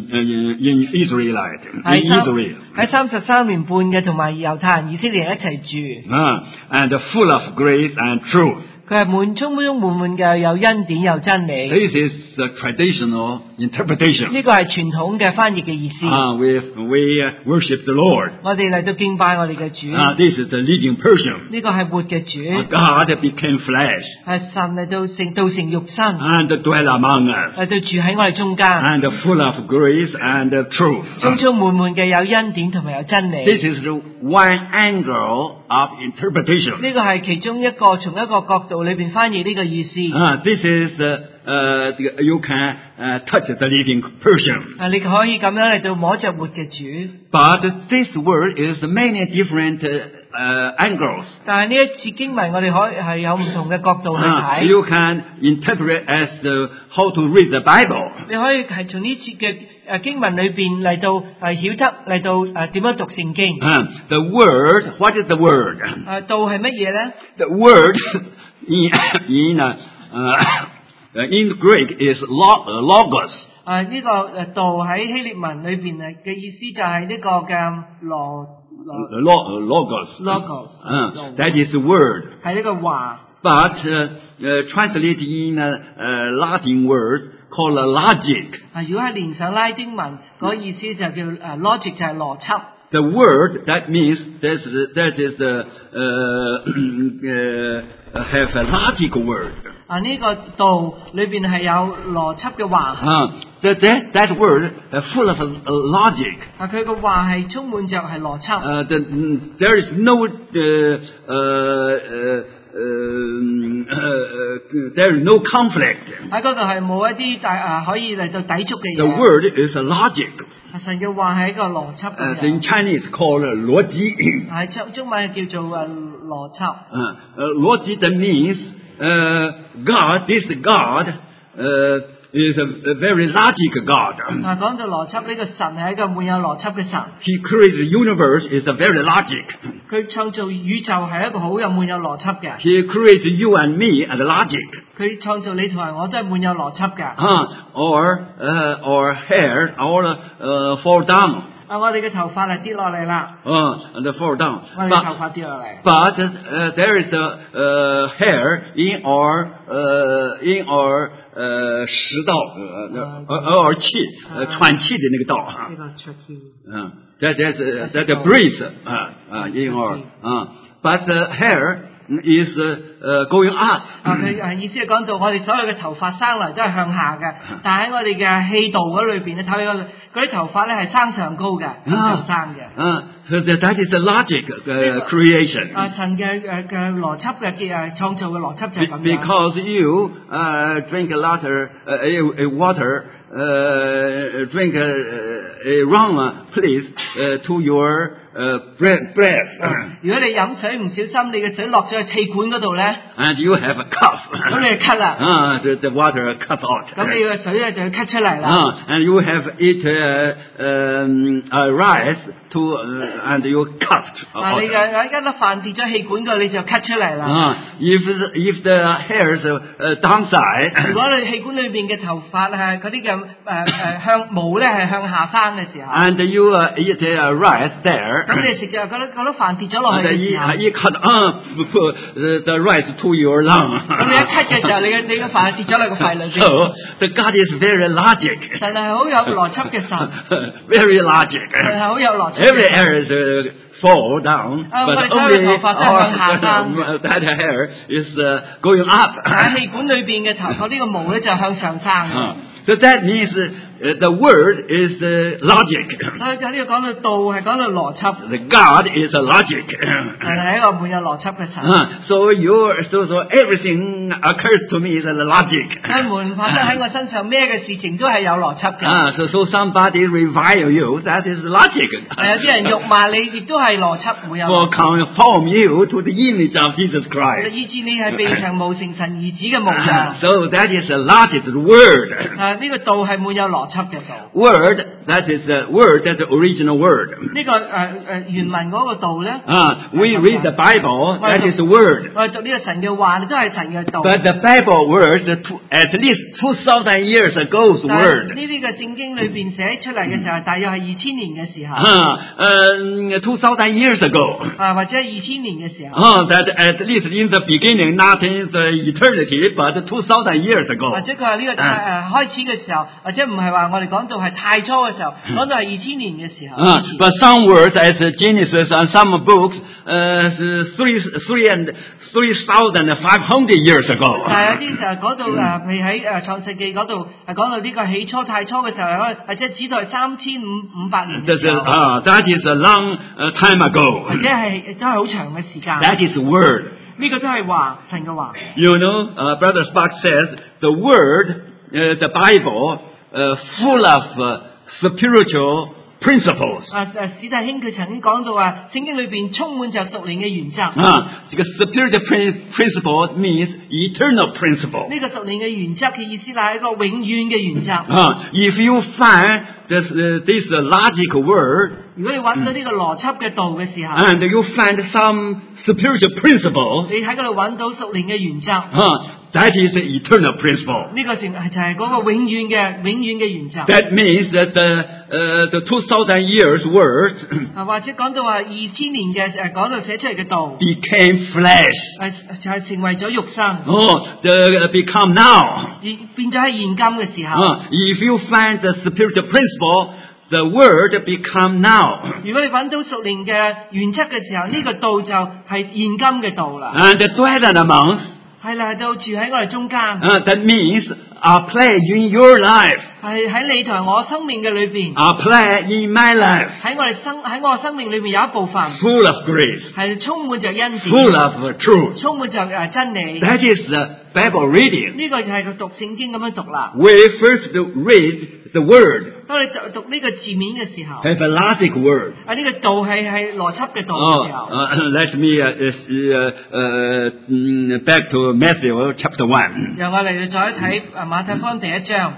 in Israelite. In Israel. 喺三十三年半嘅同埋猶太人以色列人一齊住。 Uh, and full of grace and truth. 佢係滿充滿滿滿嘅，有恩典有真理。 This is the traditional interpretation. 呢個係傳統嘅翻譯嘅意思。 Uh, we we uh, worship the Lord. 我哋嚟到敬拜我哋嘅主。 Uh, this is the living person. 呢個係活嘅主。 Uh, God became flesh. 係神嚟到成道成肉身。 And dwell among us. 嚟到住喺我哋中間。 And full of grace and truth. 充充滿滿嘅有恩典同埋有真理。 This is the one angle of interpretation. 呢個係其中一個從一個角度裏邊翻譯呢個意思。 Uh, this is uh, uh, you can uh, touch the living person. 啊，你可以咁樣嚟到摸着活嘅主。 But this word is many different uh, angles. 但係呢一次經文我哋可以係有唔同嘅角度去睇。 Uh, you can interpret as uh, how to read the Bible. 你可以係從呢次嘅誒經文裏邊嚟到誒曉得嚟到誒點樣讀聖經。 Uh, the word, what is the word? 誒道係乜嘢咧 The word in in uh, uh, in Greek is logos. 啊呢個誒道喺希臘文裏邊誒嘅意思就係呢個嘅羅羅 logos. logos. Uh, that is the word. 係呢個話。 But uh, uh, translated in a uh, Latin word called logic. 啊，如果係連上拉丁文，嗰個意思就叫誒 logic 就係邏輯。 The word that means that that is the uh, uh, have a logical word. 啊，呢個道裏邊係有邏輯嘅話。 Uh, that that that word uh, full of uh, logic. 啊，佢個話係充滿着係邏輯。 Uh, the, there is no uh, uh, uh, Um, uh, uh, there is no conflict. 喺嗰度係冇一啲大啊可以嚟到抵觸嘅嘢。 The word is a logic. 神嘅話係一個邏輯嘅。 Uh, in Chinese called 邏輯。 喺中中文叫做誒邏輯。 Uh, uh, 邏輯 that means uh, God, this God uh, is a, a very logical God. 啊，講到邏輯，呢個神係一個滿有邏輯嘅神。 He created the universe is a very logic. 佢創造宇宙係一個好有滿有邏輯嘅。 He created you and me as logic. 佢創造你同埋我都係滿有邏輯嘅。 Uh, or uh, or hair or uh, fall down. 啊，我哋嘅頭髮係跌落嚟啦。 Uh, and fall down. 我哋頭髮跌落嚟。 But uh, there is a uh, hair in our uh, in our 呃食道呃呃而气呃喘气的那个道啊。 这个喘气。 嗯 ，that that that the breathe 啊啊 in our 啊 ，but the hair is 呃 going up。 啊，佢係意思係講到我哋所有嘅頭髮生嚟都係向下嘅，但喺我哋嘅氣道嗰裏邊咧，睇嗰嗰啲頭髮咧係生上高嘅，向上生嘅。 嗯 ，so that is the logic creation。 啊，神嘅誒嘅邏輯嘅誒創造嘅邏輯就係咁樣。 Because you drink a lot a water drink a wrong place to your breath。 如果你飲水唔小心，你嘅水落咗去氣管嗰度咧 ，and you have a cough， 咁你就咳啦。 啊 ，the the water cut out。 咁你嘅水咧就要咳出嚟啦。 啊 ，and you have eat a rice to and you coughed。 啊，你嘅一粒飯跌咗氣管嗰度，你就咳出嚟啦。 啊 ，if if the hairs downside， 如果你氣管裏邊嘅頭髮係嗰啲嘅誒誒向毛咧係向下生嘅時候 ，and you eat a rice there。 咁你食就嗰粒嗰粒飯跌咗落去嘅時候， 一咳啊 ，the rice to your lung。 咁你一咳嘅時候，你嘅你嘅飯跌咗落個肺裏邊。 So the God is very logic。 神係好有邏輯嘅神。 Very logic。 神係好有邏輯。 Every hair is fall down， but only that hair is going up。 喺氣管裏邊嘅頭嗰啲個毛咧就向上生。 So that means uh, the word is uh, logic. 所以喺呢度講到道係講到邏輯， The God is a logic. 係係一個滿有邏輯嘅神。 Uh, so you, so so everything occurs to me is a logic. 所以門發生喺我身上咩嘅事情都係有邏輯嘅。 Uh, so so somebody revile you, that is logic. 係有啲人辱罵你，亦都係邏輯，會有 For 邏輯。 conform you to the image of Jesus 就 Christ. 以致你係被強模成神兒子嘅模樣。 So that is a logic, the word. 啊，呢個道係滿有邏輯嘅道。 Word, that is the word, that's the original word. 呢個誒誒原文嗰個道咧， Uh, we read the Bible, that is the word. 我哋讀呢個神嘅話，都係神嘅道。 But the Bible word, the two, at least two thousand years ago's 但係 word. 呢啲嘅聖經裏邊寫出嚟嘅時候，大約係二千年嘅時候， Uh, uh, two thousand years ago. 啊或者二千年嘅時候， Uh, that at least in the beginning, not in the eternity, but two thousand years ago. 或者佢話呢個誒、呃、開始嘅時候，或者唔係話我哋講到係太初嘅時候，講到係二千年嘅時候。 Uh, but some words as Genesis and some books, uh, three, three and three thousand five hundred years ago. 但係有啲時候講到誒，譬如喺誒創世記嗰度係講到呢個起初太初嘅時候，或者指代三千五五百年 That 嘅時 is, 候， uh, that is a long uh, time 或 ago. 者係都係好長嘅時間。 That is word. 呢個都係話神嘅話。 You know, uh, Brother Spark says the word, uh, the Bible, uh, full of uh, spiritual principles. 啊誒，史大興佢曾經講到話，聖經裏邊充滿就屬靈嘅原則。 Uh, because spiritual prin- principle means eternal principle. 呢個屬靈嘅原則嘅意思係一個永遠嘅原則。 Uh, if you find this, uh, this uh, logic word, 如果你揾到呢個邏輯嘅道嘅時候， and you find some spiritual principles, 你喺嗰度揾到屬靈嘅原則， uh, that is the eternal principle. 呢個就係就係嗰個永遠嘅永遠嘅原則。 That means that the, uh, the two thousand years words 啊，或者講到話二千年嘅誒講到寫出嚟嘅道， became flesh. 誒就係成為咗肉身， Oh, the, become now. 而變咗喺現今嘅時候。 Uh, if you find the spiritual principle, the word become now. 如果你揾到屬靈嘅原則嘅時候，呢、個道就係現今嘅道啦。 And dwell among us, 係嚟到住喺我哋中間， uh, that means are play in your life, 係喺你同我生命嘅裏邊， are play in my life, 喺我哋生喺我生命裏邊有一部分 full of grace, 係充滿着恩典， full of uh, truth. 充滿着誒真理。 That is the Bible reading. 呢個就係佢讀聖經咁樣讀啦。 We first read the word, 當你讀讀呢個字面嘅時候， have a logic word. 啊呢、個道係係邏輯嘅道 Oh, 嘅時候。 uh, let me uh, uh, uh, mm, back to Matthew chapter one. 由我嚟再睇啊馬太福音第一章。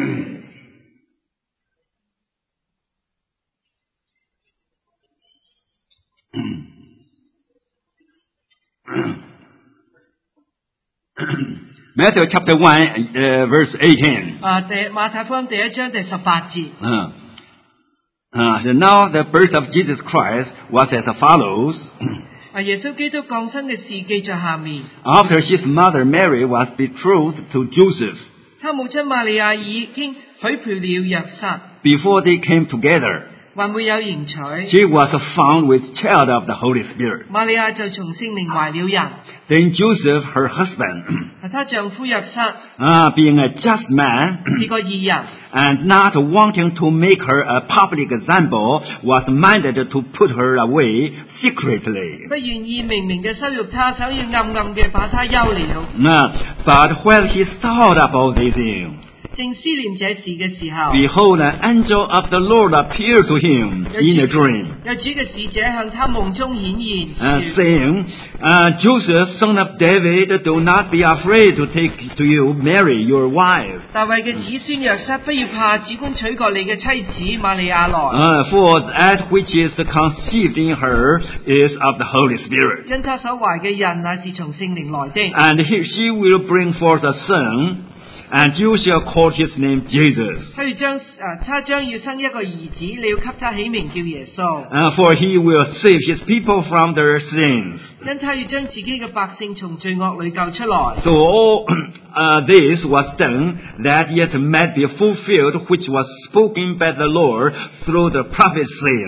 Matthew chapter one, uh, verse eighteen. 啊第馬太福音第一章第十八節。 Uh, uh, so now the birth of Jesus Christ was as follows. 啊耶穌基督降生嘅事記在下面。 After his mother Mary was betrothed to Joseph, 他母親瑪利亞已經許配了約瑟， before they came together, 還沒有迎娶， she was found with child of the Holy Spirit. 瑪利亞就從聖靈懷了孕。 Then Joseph, her husband, 啊她丈夫約瑟 uh, being a just man, 是個義人， and not wanting to make her a public example, was minded to put her away secretly. 不願意明明嘅羞辱她，想要暗暗嘅把她休了。 Uh, but while he thought about these things, 正思念這事嘅時候， behold, an angel of the Lord appeared to him in a dream, 有主嘅使者向他夢中顯現， uh, 說 saying, uh, Joseph, son of David, do not be afraid to take to you Mary, your wife, 大衛嘅子孫約瑟，不要怕，只管娶過你嘅妻子瑪利亞來， uh, for that which is conceived in her is of the Holy Spirit. 因他所懷嘅人乃是從聖靈來的。 And he, she will bring forth a son, and you shall call his name Jesus. 他要將啊，他將要生一個兒子，你要給他起名叫耶穌， Uh, for he will save his people from their sins. 因他要將自己嘅百姓從罪惡裏救出來。 So all uh, this was done that yet might be fulfilled, which was spoken by the Lord through the prophet saying,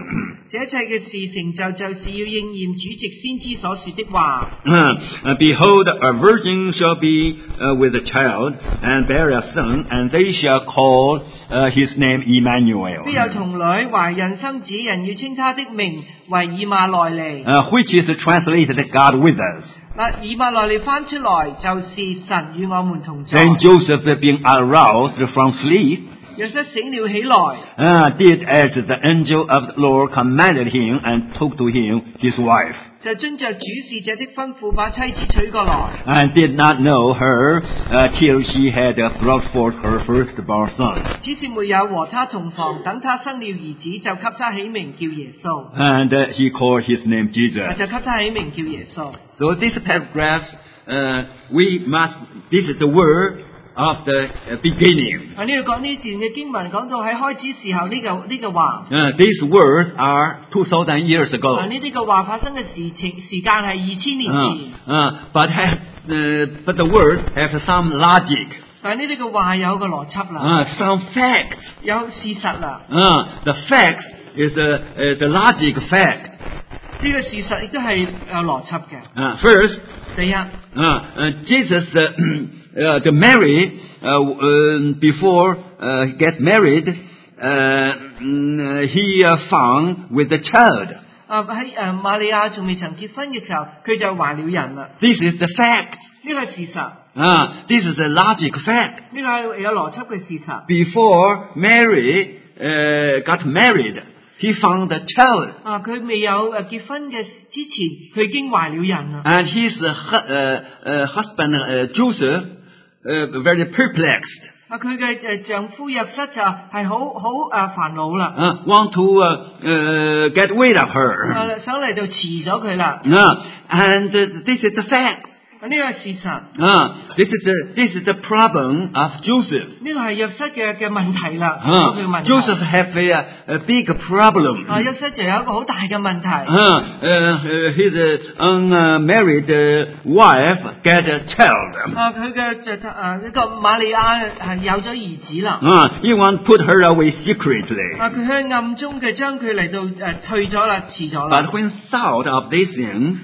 這一切嘅事成就，就是要應驗主藉先知所說的話。 Uh, Behold, a virgin shall be uh, with a child, and bear a son, and they shall call uh, his name Emmanuel. 必有童女懷孕生子，人要稱他的名為以馬內利。 Uh, which is translated God with us. 嗱，以馬內利翻出來就是神與我們同在。 Then Joseph, being aroused from sleep, 約瑟醒了起來， uh, did as the angel of the Lord commanded him, and took to him his wife, 就遵着主使者的吩咐，把妻子娶過來。 and did not know her uh, till she had uh, brought forth her firstborn son. 只是沒有和他同房，等他生了兒子，就給他起名叫耶穌。 And uh, he called his name Jesus. 就給他起名叫耶穌。 So this paragraph, uh, we must, this is the word of the uh, beginning. 啊，呢度講呢段嘅經文講到喺開始時候呢、這個呢、這個話。 Uh, these words are two thousand years ago. 啊，呢啲嘅話發生嘅事情時間係二千年 Uh, 前。 uh, but have, uh, but the words have some logic, 但係呢啲嘅話有個邏輯啦， uh, some facts. 有事實啦。 Uh, the facts is uh, uh, the logic fact. 呢個事實亦都係有邏輯嘅。 Uh, first, 第一， uh, uh, Jesus uh, uh, to marry uh, uh, before uh, he get married, uh, mm, he uh, found with the child. 啊喺誒瑪利亞仲未曾結婚嘅時候，佢就懷了孕啦。 This is the fact. 呢個係事實， Uh, this is a logic fact. 呢個係有邏輯嘅事實。 Before Mary uh, got married, he found a child, 啊，佢未有誒結婚嘅之前，佢已經懷了孕啦。 and his uh, hu- uh, uh, husband uh, Joseph uh, very perplexed. 啊，佢嘅誒丈夫約瑟就係好好誒煩惱啦。 Uh, want to uh, uh, get rid of her. 啊，想嚟到辭咗佢啦。 Uh, and uh, this is the fact. 啊，呢個係事實， Uh, this is the this is the problem of Joseph. 呢個係約瑟嘅嘅問題啦。 Uh, 佢嘅問題 Joseph have a, a big problem. 啊，約瑟就有一個好大嘅問題。 Uh, uh, his uh, unmarried uh, wife get a child. 啊，佢嘅就誒呢個瑪利亞係有咗兒子啦。 Uh, he want to put her away secretly. 啊，佢喺暗中嘅將佢嚟到誒退咗啦，辭咗啦。 But when thought of these things,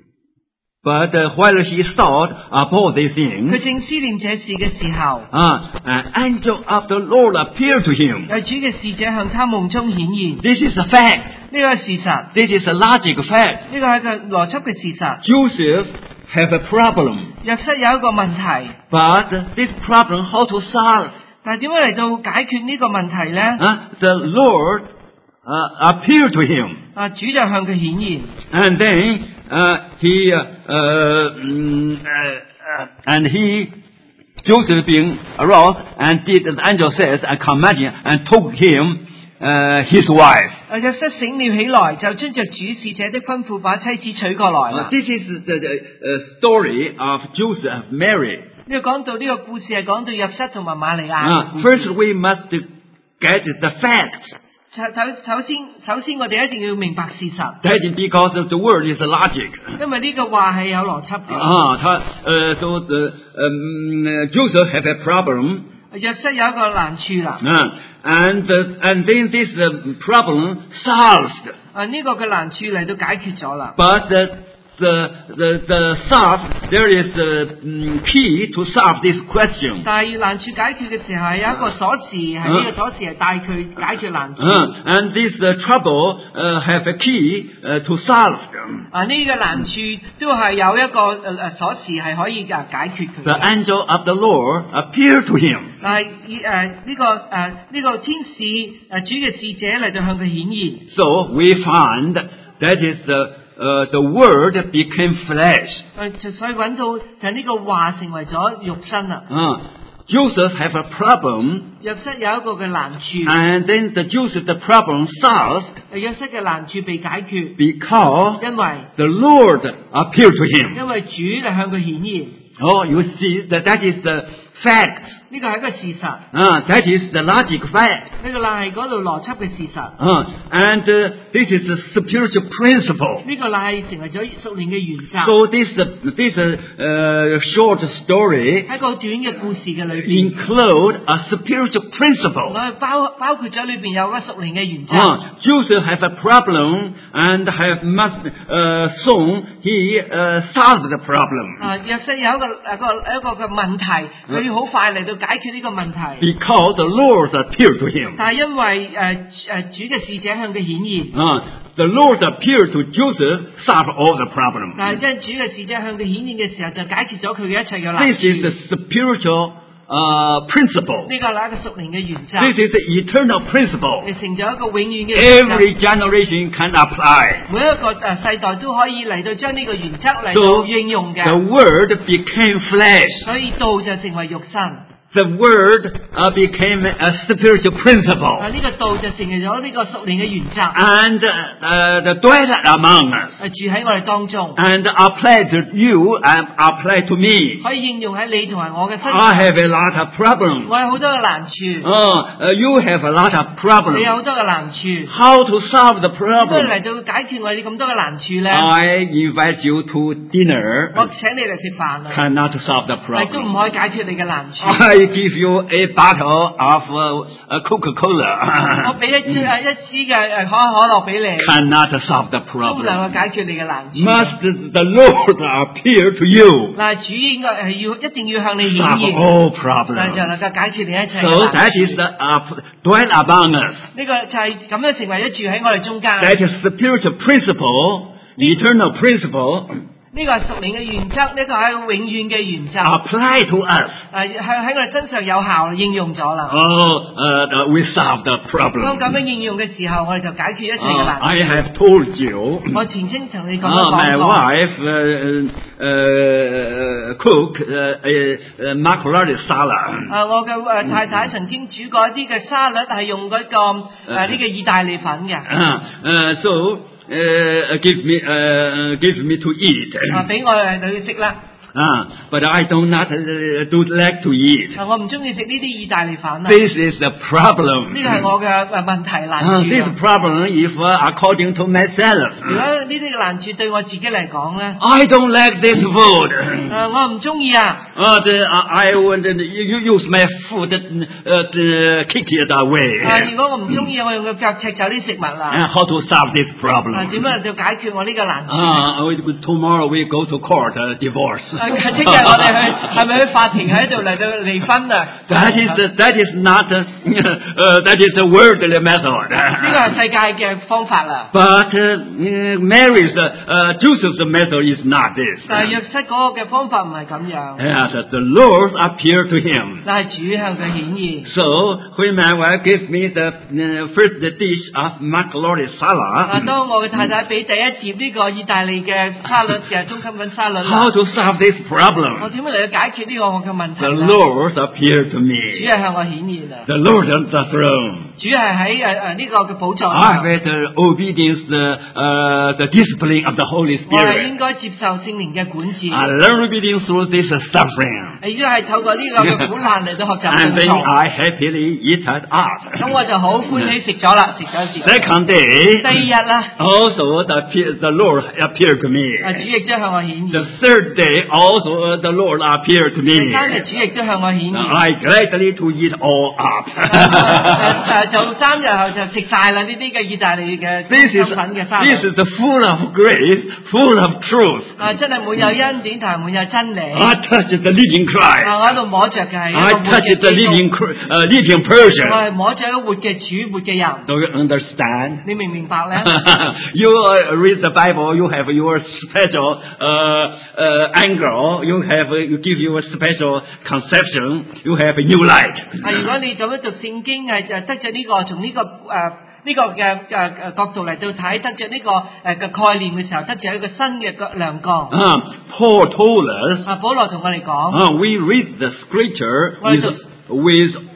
but uh, while he thought about these 佢 things, 正思念這事嘅時候， uh, an angel of the Lord appeared to him. 誒主嘅使者向他夢中顯現。 This is a fact. 呢個係事實， This is a logic fact. 呢個係一個邏輯嘅事實。 Joseph have a problem, 約瑟有一個問題， but this problem how to solve? 但係點樣嚟到解決呢個問題咧？ Uh, the Lord uh, appeared to him, 啊，主就向佢顯現， and then uh, he uh, uh, mm, uh, uh, and he Joseph being aroused and did as the angel says and commanded and took him uh, his wife. 啊，約瑟醒了起來，就遵着主使者的吩咐，把妻子娶過來 Uh, 啦。 this is the, the uh, story of Joseph and Mary. 呢個講到呢個故事係講到約瑟同埋瑪利亞。 Uh, first, we must get the facts. 首首先首先我哋一定要明白事實， That is because of the word is logic. 因為呢個話係有邏輯嘅。 Ah, 他, uh, so the, um, uh, Joseph have a problem. 約瑟有一個難處啦。 Uh, and, uh, and then this uh, problem solved. 啊，呢個嘅難處嚟到解決咗啦。 But the, the, the, the solve, there is a um, key to solve this question. 但係難處解決嘅時候係有一個鎖匙，係呢個鎖匙係帶佢解決難處。 Uh, and this uh, trouble uh, have a key uh, to solve. 啊，呢個難處都係有一個誒誒鎖匙係可以嘅解決佢 The 嘅。 angel of the Lord appeared to him. 但係以誒呢個誒呢個天使誒主嘅使者嚟到向佢顯現。 So we find that is the, uh, the word became flesh. 誒就所以揾到就呢個話成為咗肉身啦。 Uh, Joseph have a problem, 約瑟有一個嘅難處， and then the Joseph the problem solved 誒約瑟嘅難處被解決， because 因為 the Lord appeared to him. 因為主嚟向佢顯現。 Oh, you see that that is the fact. 呢個係一個事實， Uh, that is the logic fact. 呢個乃係嗰度邏輯嘅事實， Uh, and uh, this is a spiritual principle. 呢個乃係成為咗屬靈嘅原則。 So this uh, this uh, uh, short story 喺個短嘅故事嘅裏邊， include a spiritual 我 principle. 係包包括咗裏邊有個屬靈嘅原則。 Uh, Joseph have a problem and have must uh, soon he uh, solved the problem 啊，約瑟有一個一個一個嘅問題，佢好快嚟到解決呢個問題。 because the Lord appeared to him. 但係因為誒誒主嘅使者向佢顯現， Uh, the Lord appeared to Joseph, solved all the problem. 但係即係主嘅使者向佢顯現嘅時候，就解決咗佢嘅一切嘅難 This is 處。 the spiritual uh, principle. 呢個係一個屬靈嘅原則， This is the eternal principle. 係成咗一個永遠嘅原則。 Every generation can apply. 每一個誒世代都可以嚟到將呢個原則嚟 So 到應用嘅， the Word became flesh. 所以道就成為肉身。 The Word uh, became a spiritual 啊！ principle 呢個道就成為咗呢個屬靈嘅原則， and uh, uh, the dwelt among us 係住喺我哋當中， and applied to you and applied to me. 可以應用喺你同埋我嘅身 I 上。 have a lot of problems. 我有好多嘅難處， Oh, uh, you have a lot of 你 problems. 有好多嘅難處， How to solve the 點樣 problem? 嚟到解決我哋咁多嘅難處咧？ I invite you to dinner. 我請你嚟食飯啊， Cannot solve the 係都唔 problem. 可以解決你嘅難處。 I give you a bottle of uh, uh, 我 Coca-Cola. 俾一支誒一支嘅誒可口可樂俾你， Cannot solve the 都唔能 problem. 夠解決你嘅難處。 Must the Lord appear to you? 嗱，主應該係要一定要向你顯 Solve 現， all 但就 problems. 能夠解決你一切 So 嘅難 that 處。 is the uh, dwell among us. 呢個就係咁樣成為咗住喺我哋中間。 That is spiritual principle, eternal principle, 呢個係屬靈嘅原則，呢個係一個永遠嘅原則。 apply to us. 誒喺喺我哋身上有效應用咗啦。 Oh, uh, we solve the 當 problem. 咁樣應用嘅時候，我哋就解決一切嘅 Uh, 難 I 處。 have told you. 我前清同你咁 Uh, 樣 my 講過。 wife uh, uh, cook uh, a, a macaroni salad. 誒，我嘅誒太太曾經煮過一啲嘅沙律，係用嗰個誒呢個意大利粉嘅， Uh, uh, so uh, give me uh, give me to eat. 啊俾我誒女食啦。 Uh, but I do not uh, do like to eat. 啊，我唔中意食呢啲意大利粉啊。 This is the problem. 呢個係我嘅誒問題難 Uh, 處 this 啊。 problem, if uh, according to 如 myself, 果呢啲嘅難處對我自己嚟講咧， I don't like this food. 誒我唔中意啊。 Uh, the, uh, I would uh, you use my food uh, to kick it 啊， away. 如果我唔中意，我用個腳踢走啲食物啦。 And how to solve this 啊， problem? 點樣嚟到解決我呢個難處？ Uh, we, tomorrow we go to court, uh, divorce. 啊，聽日我哋去係咪去法庭喺度嚟到離婚啊？ That is uh, that is not uh, uh, that is a worldly method. 呢個係世界嘅方法啦。 But uh, uh, Mary's uh, uh, Joseph's method is not this. 但係約瑟嗰個嘅方法唔係咁樣， Yes, the Lord appeared to him. 但係主向佢顯現。 So when my wife gave me the uh, first dish of macaroni 啊， salad, 當我嘅太太俾第一碟呢個意大利嘅沙律嘅中心粉沙律啦， how to solve this 我 problem? 點樣嚟到解決呢個我嘅問題 The 呢？ Lord appeared to 主 me. 係向我顯現啊！ The Lord on the throne. 主係喺誒誒呢個嘅寶座 I 上， had uh, obedience the uh, the discipline of the Holy 我係應 Spirit. 該接受聖靈嘅管治。 I learned obedience through this suffering. 亦都係透過呢個嘅苦難嚟到學習 And 順 then 從。 I happily eat it 咁 up. 我就好歡喜食咗啦，食咗時。 Second 第 day, 二日啦， also the, the Lord appeared to 啊 me. 主亦都向我顯 The 現。 third day, also the Lord appeared to 第三日 me. 主亦都向我顯現。 I gladly to eat all 誒 up. 誒就三日後就食晒啦呢啲嘅意大利嘅 This 中 is 心粉嘅沙律。 this is the full of grace, full of truth. 啊，真係滿有恩典同埋滿有真理。 I touched the living 啊， Christ. 我喺度摸着嘅係一 I 個活 touched 嘅 the 基督 living, Cr- uh, living 我 person. 係摸着一個活嘅主、活嘅人。 Do you understand? 你明唔明白咧？ You uh, read the Bible, you have your special uh, uh, angle, you have you give you a special conception, you have a new light. 啊，如果你咁樣讀聖經係就得咗呢個從呢個誒呢個嘅誒誒角度嚟到睇，得咗呢個誒嘅概念嘅時候，得咗一個新嘅個亮光。 Uh, Paul told us, 啊，保羅同我哋講， uh, we read the scripture Right. with, with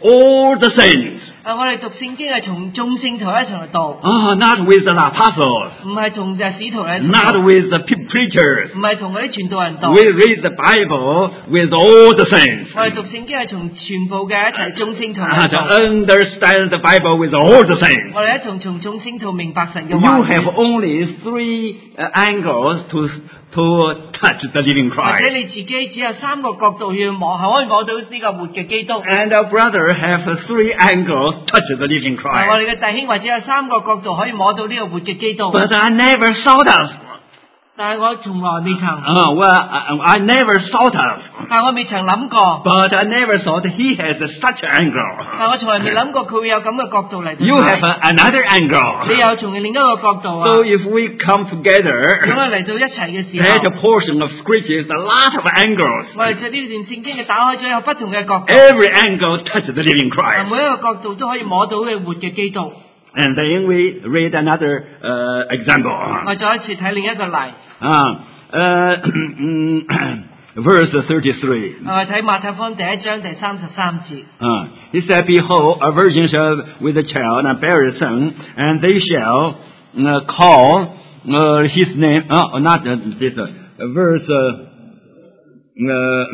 all the saints. 啊，我哋讀聖經係從眾聖徒一齊嚟讀， Oh, not with the apostles, 唔係同誒使徒嚟讀， not with the pe- preachers. 唔係同嗰啲傳道人讀。 We read the Bible with all the saints. 我哋讀聖經係從全部嘅一齊眾聖徒 Uh, 嚟 to 讀。 understand the Bible with all the saints. 我哋一同從眾聖徒明白神嘅 You 話 have 語。 only three uh, angles to to touch the living 或者 Christ. 你自己只有三個角度要摸，係可以摸到呢個活嘅基督。 And our brother have uh, three angles touch the living 啊，我 Christ. 哋嘅弟兄或者有三個角度可以摸到呢個活嘅基督。 But I never thought of. 但係我從來未曾， Uh, well, I, I never thought of. 但係我未曾諗過， But I never thought he has such an angle. 但我從來未諗過佢會有咁嘅角度嚟到 You 睇 have uh, another 你 angle. 有從另一個角度啊。 So if we come 咁 together, 我嚟到一齊嘅時 that 候， portion of scripture is a lot of angles. 我哋就呢段聖經嘅打開咗有不同嘅角度， Every angle touch the living 啊 Christ. 每一個角度都可以摸到嘅活嘅基督。 And then we read another uh, example. 我再一次睇另一個例， Uh, uh, verse thirty-three. 我睇馬太福音第一章第三十三節。 Uh, he said, Behold, a virgin shall with a child and bear a son, and they shall uh, call uh, his name, uh, not uh, this, uh, verse, uh, uh,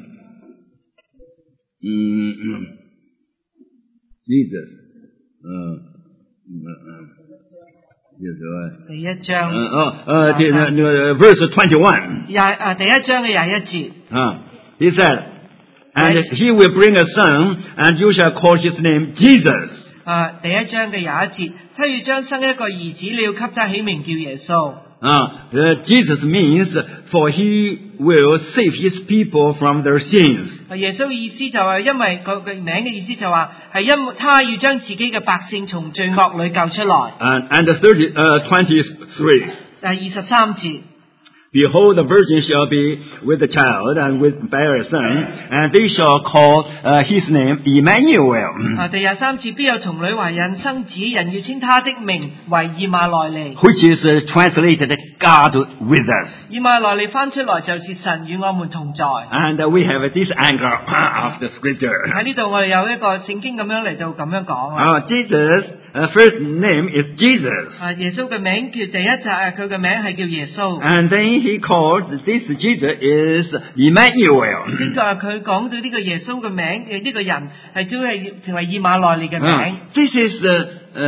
mm, Jesus. Uh, uh, yes, uh, 第一章 uh, uh, uh, the, uh, verse twenty-one. 廿啊第一章嘅廿一節。 Uh, he said, and he will bring a son, and you shall call his name Jesus. 啊，第一章嘅廿一節，他要將生一個兒子了，給他起名叫耶穌。 Uh, uh, Jesus means, for he will save his people from their sins. 啊，耶穌意思就係因為個個名嘅意思就話係因為他要將自己嘅百姓從罪惡裏救出來。 And, and the thirty, uh, twenty-three. 第二十三節。 Behold, the virgin shall be with a child, and with bear a son, and they shall call uh, his name Emmanuel, 啊，第廿三節，必有童女懷孕生子，人要稱他的名為以馬內利。 which is uh, translated God with us. 以馬內利翻出來就是神與我們同在。 And uh, we have this angle of the scripture. 喺呢度我哋有一個聖經咁樣嚟到咁樣講啊。 Uh, Jesus, uh, first name is Jesus. 啊，耶穌嘅名叫第一就係佢嘅名係叫耶穌。 And then he called this Jesus is Emmanuel. 呢個係佢講到呢個耶穌嘅名嘅呢個人係都係成為以馬內利嘅名。 Uh, this is uh,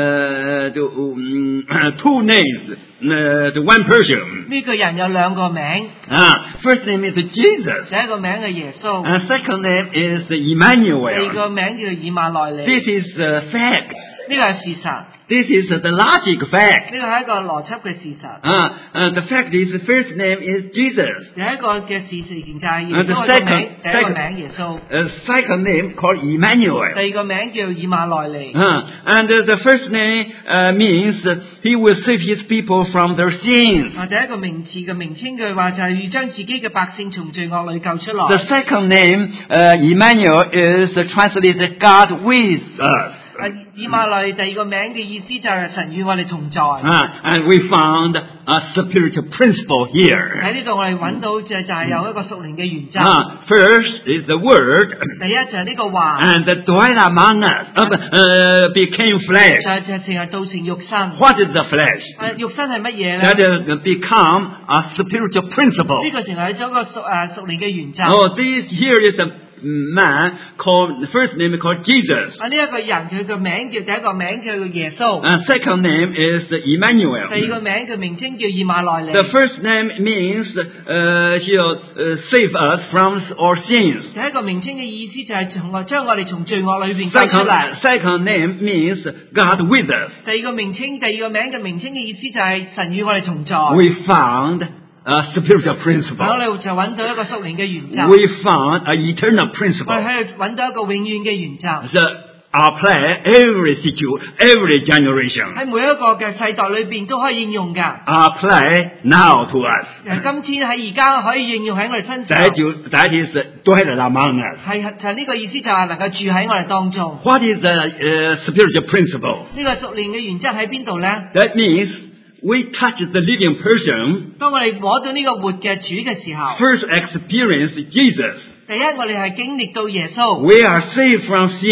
uh, the, um, two names uh, to one person. 呢個人有兩個名， Uh, first name is Jesus, 第一個名係耶穌， and second name is 第二 Emmanuel. 個名叫以馬內利。 This is uh, fact. 呢個係事實， This is uh, the logic fact. 呢個係一個邏輯嘅事實。 Uh, uh, the fact is the first name is Jesus. 第一個嘅事實就係耶 And the 穌嘅名 second,， 第一個 second 名耶穌， uh, second name called Emmanuel. 第二個名叫以馬內利。 Uh, and uh, the first name uh, means uh, he will save his people from their sins. 啊，第一個名詞嘅名稱句話就係要將自己嘅百姓從罪惡裏救出來。 The second name, uh, Emmanuel, is uh, translated God with us. 啊，以馬內利第二個名嘅意思就係神與我哋同在。 Uh, and we found a spiritual principle here. 喺呢度我哋揾到就就係有一個屬靈嘅原則。 Uh, first is the word, 第一就係呢個話， and the dwelt among us, uh, uh, became 就 flesh. 就成日道成肉身。 What is the flesh? 啊，肉身係乜嘢咧？ That is become a spiritual 呢 principle. 個成為咗一個屬誒屬靈嘅原則。 Oh, this here is a man called, the first name is called Jesus. 啊，呢一個人佢個名叫第一個名叫做耶穌， And second name is 第二 Emmanuel. 個名嘅名稱叫以馬內利。 The first name means uh, he'll uh, save us from our sins. 第一個名稱嘅意思就係從我將我哋從罪惡裏邊救出 Second, 嚟。 second name means God with us. 第二個名稱，第二個名嘅名稱嘅意思就係神與我哋同在。 We found a spiritual 咁我 principle. 哋就揾到一個屬靈嘅原則。 We found an eternal 我哋 principle 喺度揾到一個永遠嘅原則。 that apply every situation, every generation. 喺每一個嘅世代裏邊都可以應用㗎。 Apply now to us. 誒，今天喺而家可以應用喺我哋身上。 That, you, that is dwell among us. 係就係呢個意思，就係能夠住喺我哋當中。 What is the uh, spiritual principle? 呢個屬靈嘅原則喺邊度咧？ That means we touch the living person, 當我哋摸到呢個活嘅主嘅時候， first experience Jesus. 第一我哋係經歷到耶穌， We are saved from sins.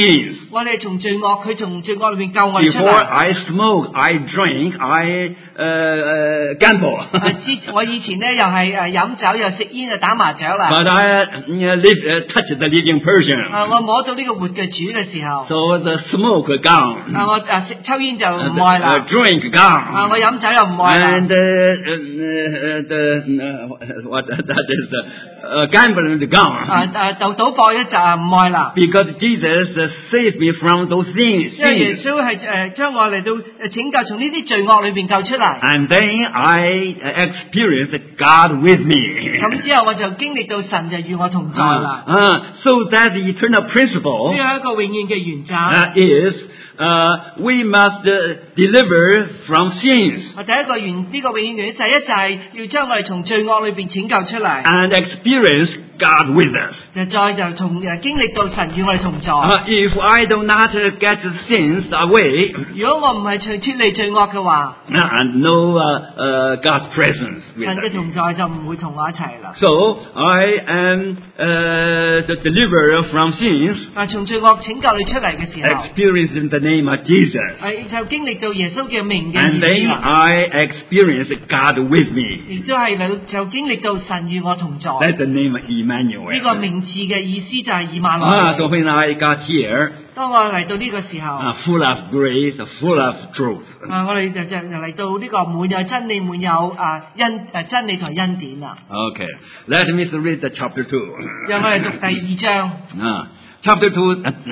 我哋從罪惡，佢從罪惡裏邊救我哋出 Before 嚟。 I smoke, I drink, I uh, uh, gamble. 啊之我以前咧又係誒飲酒又食煙又打麻雀啦。 But I uh, live, uh, touch the living person. 啊，我摸到呢個活嘅主嘅時候， So the smoke gone. 啊我誒食抽煙就 Uh, 唔 the, 愛啦。 uh, drink 啊 gone. 我飲酒又唔愛啦。 And uh, uh, the uh, what that is the uh, gambling is 啊 gone. 誒就賭博咧就係唔愛啦。 Because Jesus uh, saved me from those things. 因為耶 sins. 穌係誒將我嚟到誒拯救從呢啲罪惡裏邊救出嚟。 And then I uh, experienced God with me. 咁之後我就經歷到神就與我同在 Uh, 啦。 uh, so that the eternal principle 呢個係一個永遠嘅原則。 uh, is uh, we must uh, deliver from sins 我第一個原呢、個永遠原則第一就係要將我哋從罪惡裏邊拯救出嚟， and experience God with us. 就再就從誒經歷到神與我哋同在。 Uh, if I do not uh, get the sins away, 如果我唔係除脱離罪惡嘅話， uh, and no uh, uh, God's presence with 神嘅 us. 同在就唔會同我一齊啦。 So I am uh, the deliverer from sins, 啊，從罪惡拯救你出嚟嘅時候， experience in the name of Jesus. 誒就經歷到耶穌嘅名嘅 And 意 then 思啦， I experience God with me. 亦都係嚟就經歷到神與我同在。 That's the name of Emmanuel. 呢個名字嘅意思就係以馬內 Ah, so 利。 when I got here, 當我嚟到呢個時候， uh, full of grace, full of truth. 啊，我哋就就就嚟到呢個滿有真理、滿有啊恩誒真理同恩典啦。 Okay, let me read the chapter two. 讓我哋讀第二章。 Uh, chapter two, uh,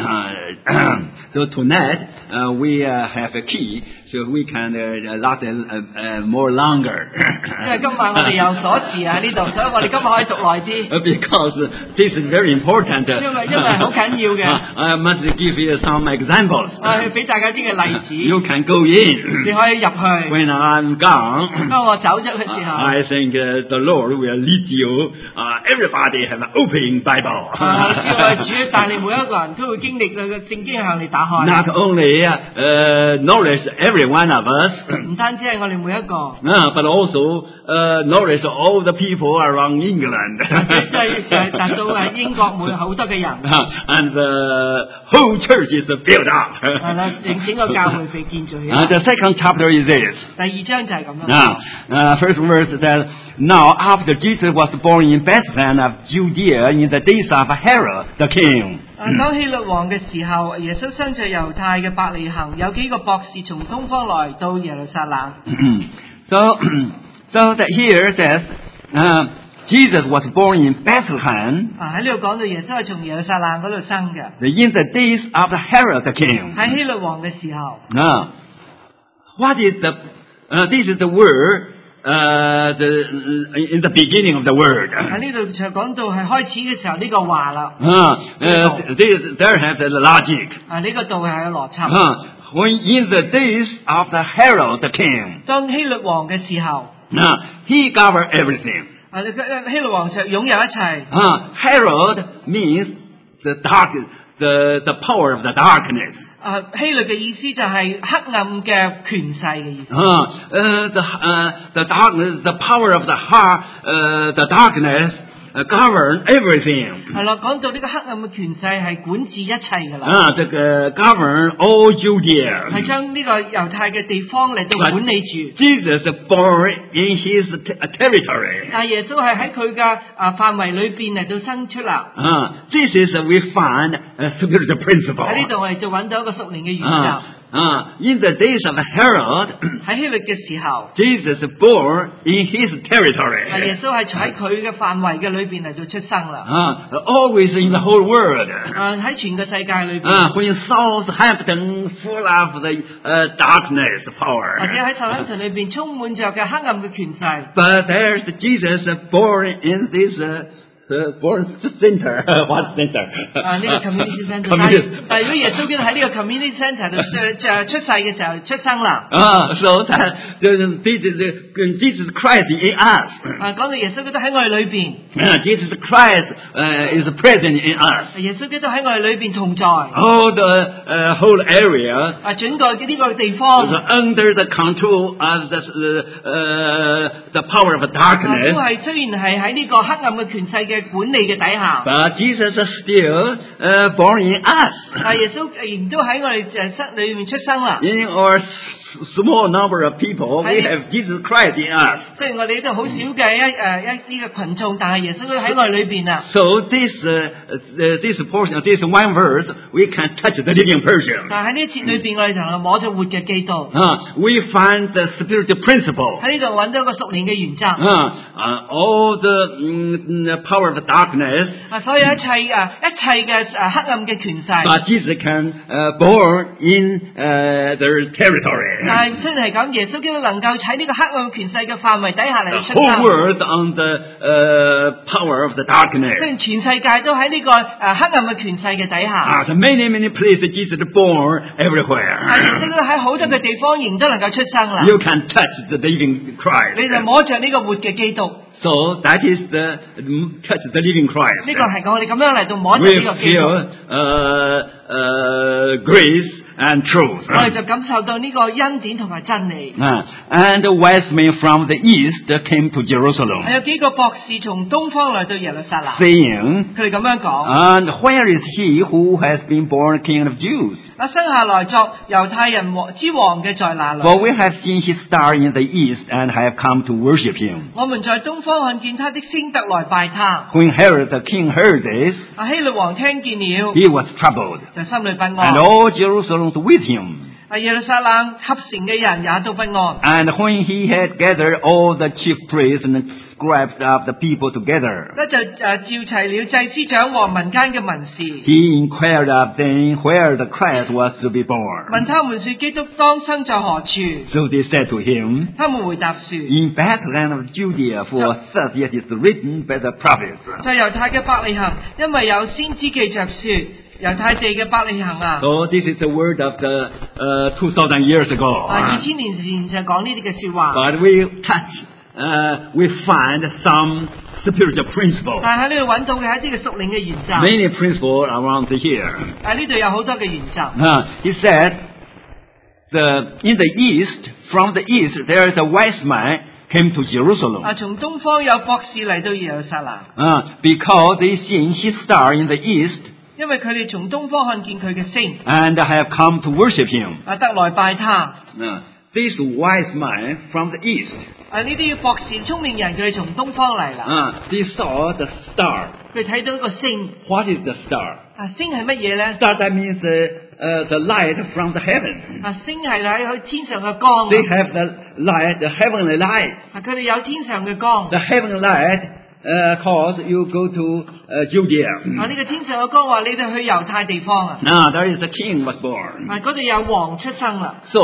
uh, so tonight uh, we uh, have a key, so we can uh, last uh, uh, more longer. 因為今晚我哋有鎖匙喺呢度，所以我哋今日可以讀耐啲。 Because this is very important. 因為因為好緊要嘅， I must give you some examples. 我係俾大家啲嘅例子， You 你 can go in. 可以入去。 When I'm gone, 當我走咗嘅時候， I think uh, the Lord will lead you. Uh, everybody have an open Bible. 啊我知道我係主，但係每一個人都會經歷佢嘅聖經向你打開。 Not only uh, knowledge every one of us, 唔單止係我哋每一個， uh, but also uh, knowledge all the people around England. 即係就係達到係英國每好多嘅人， And the whole church is built 係 up. 啦，整整個教會被建造起 Uh, 來。 the second chapter is this. 第二章就係咁啦。 Now, uh, first verse says, Now after Jesus was born in Bethlehem of Judea in the days of Herod the king. 啊，當希律王嘅時候，耶穌生在猶太嘅伯利恆，有幾個博士從東方來到耶路撒冷。 so, so that here says, uh, Jesus was born in Bethlehem 啊，喺呢度講到耶穌係從耶路撒冷嗰度生嘅， in the days of Herod the king. 喺希律王嘅時候。 Now, what is the, uh, this is the word, uh, the, in the beginning of the word. 喺呢度就講到係開始嘅時候呢個話啦。 Uh, uh, this, there has the logic. 啊，呢個道係有邏輯。 Uh, when in the days of the Herod the king, 當希律王嘅時候， uh, he governed everything. 啊，希律王就擁有一切。 Uh, Herod means the dark, the, the power of the darkness. 啊，希律嘅意思就係黑暗嘅權勢嘅意思。 Uh, uh, the, uh, the darkness, the power of the heart, uh, the darkness uh, govern everything. 係啦，講到呢個黑暗嘅權勢係管治一切㗎啦， Uh, the, uh, govern all 係 Judea. 將呢個猶太嘅地方嚟到管理住。 Jesus born in his te- territory. 但係耶穌係喺佢嘅啊範圍裏邊嚟到生出啦。 Uh, this is uh, we find a spiritual principle. 喺呢度我哋就揾到一個屬靈嘅原 Uh, 則。 uh, in the days of Herod, 喺希律嘅時候， Jesus born in his 啊 territory. 耶穌係喺佢嘅範圍嘅裏邊嚟到出生啦。 Uh, always in the whole world. 啊喺全個世界裏邊， Uh, when Southampton full of the uh, darkness 或 power. 者喺頭山裏邊充滿着嘅黑暗嘅權勢。 But there's Jesus born in this uh, uh, born center. What center? 啊呢個 community center，但係 Community. 但係如果耶穌基督喺呢個 community center 度誒出世嘅時候出生啦。 Uh, so that uh, Jesus, Jesus Christ in us. 啊講到耶穌基督喺我哋裏邊， Uh, Jesus Christ uh, is present in us. 耶穌基督喺我哋裏邊同在。 All the uh, whole area 啊整個呢個地 is 方， under the control of the uh, uh, the power of 啊都 darkness. 係雖然係喺呢個黑暗嘅權勢嘅嘅管理嘅底下。 But Jesus is still uh, born in us. 但耶穌仍都喺我哋誒身裏面出生啦。 In our small number of people, we have Jesus Christ in us. 雖然我哋呢度好少嘅一誒一啲嘅群眾，但係耶穌都喺我哋裏邊啊。 So this uh, uh, this portion, this one verse, we can touch the living person. 但係喺呢一節裏邊，我哋就能夠摸咗活嘅基督。 Uh, we find the spiritual principle. 喺呢度揾到一個屬靈嘅原則。 Uh, uh, all the, um, the power of darkness. 啊，所有一切啊一切嘅誒黑暗嘅權勢。 But Jesus can uh, born in uh, their territory. 但係雖然係咁，耶穌基督能夠喺呢個黑暗權勢嘅範圍底下嚟 The 出 whole 生。 world on the uh, power of the 雖 darkness. 然全世界都喺呢個誒黑暗嘅權勢嘅底下。 Ah, so many, many places Jesus is born 但耶 everywhere. 穌基督喺好多嘅地方仍都能夠出生啦。 You can touch the living 你 Christ. 就摸着呢個活嘅基督。 So that is the touch the living 呢 Christ. 個係我哋咁樣嚟到摸着 We 呢個基督。 feel uh, uh, grace and truth. 我哋就感受到呢個恩典同埋真理。 Uh, and the wise men from the east came to Jerusalem, 係有幾個博士從東方嚟到耶路撒冷， saying, 佢哋咁樣講： And where is he who has been born King of Jews? 啊，生下來作猶太人王之王嘅在哪裏？ For we have seen his star in the east and have come to worship him. 我們在東方看見他的星特來拜他。 When Herod the king heard this, 啊，希律王聽見了， he was troubled, 就心裏不 and 安。 all Jerusalem with him. 啊，耶路撒冷合城嘅人也都不安。 And when he had gathered all the chief priests and scribes of the people together, 咧就誒召齊了祭司長和民間嘅文士， he inquired of them where the Christ was to be born. 問他們說基督當生在何處？ So they said to him, 他們回答說： In Bethlehem of Judea, for thus it is written by the prophets. 在猶太嘅伯利恆，因為有先知記着說，猶太地嘅伯利恆啊， So this is the word of the uh, two thousand years 啊二 ago. 千年前就講呢啲嘅説話。 But we touch, uh, we find some spiritual principle. 但係喺呢度揾到嘅係一啲嘅屬靈嘅原則。 Many principles around here. 啊呢度有好多嘅原則。 Uh, he said, the, in the east, from the east, there is a wise man came to Jerusalem. 啊，從東方有博士嚟到耶路撒冷， Uh, because they seen his star in the east 因為佢哋從東方看見佢嘅星， and have come to worship him. 啊得來拜他。 Uh, this wise man from the east, 啊呢啲博士聰明人，佢哋從東方嚟啦， uh, they saw the star. 佢睇到一個星。 What is the star? 啊星係乜嘢咧？ Star, that means uh, uh, the light from the heaven. 啊星係喺喺天上嘅光啊。 They have the light, the heavenly light. 啊佢哋有天上嘅光。 The heavenly light uh, cause you go to uh, Judea. 啊呢個天上嘅光話你哋去猶太地方啊。 Now there is a king was born. 啊嗰度有王出生啦。 So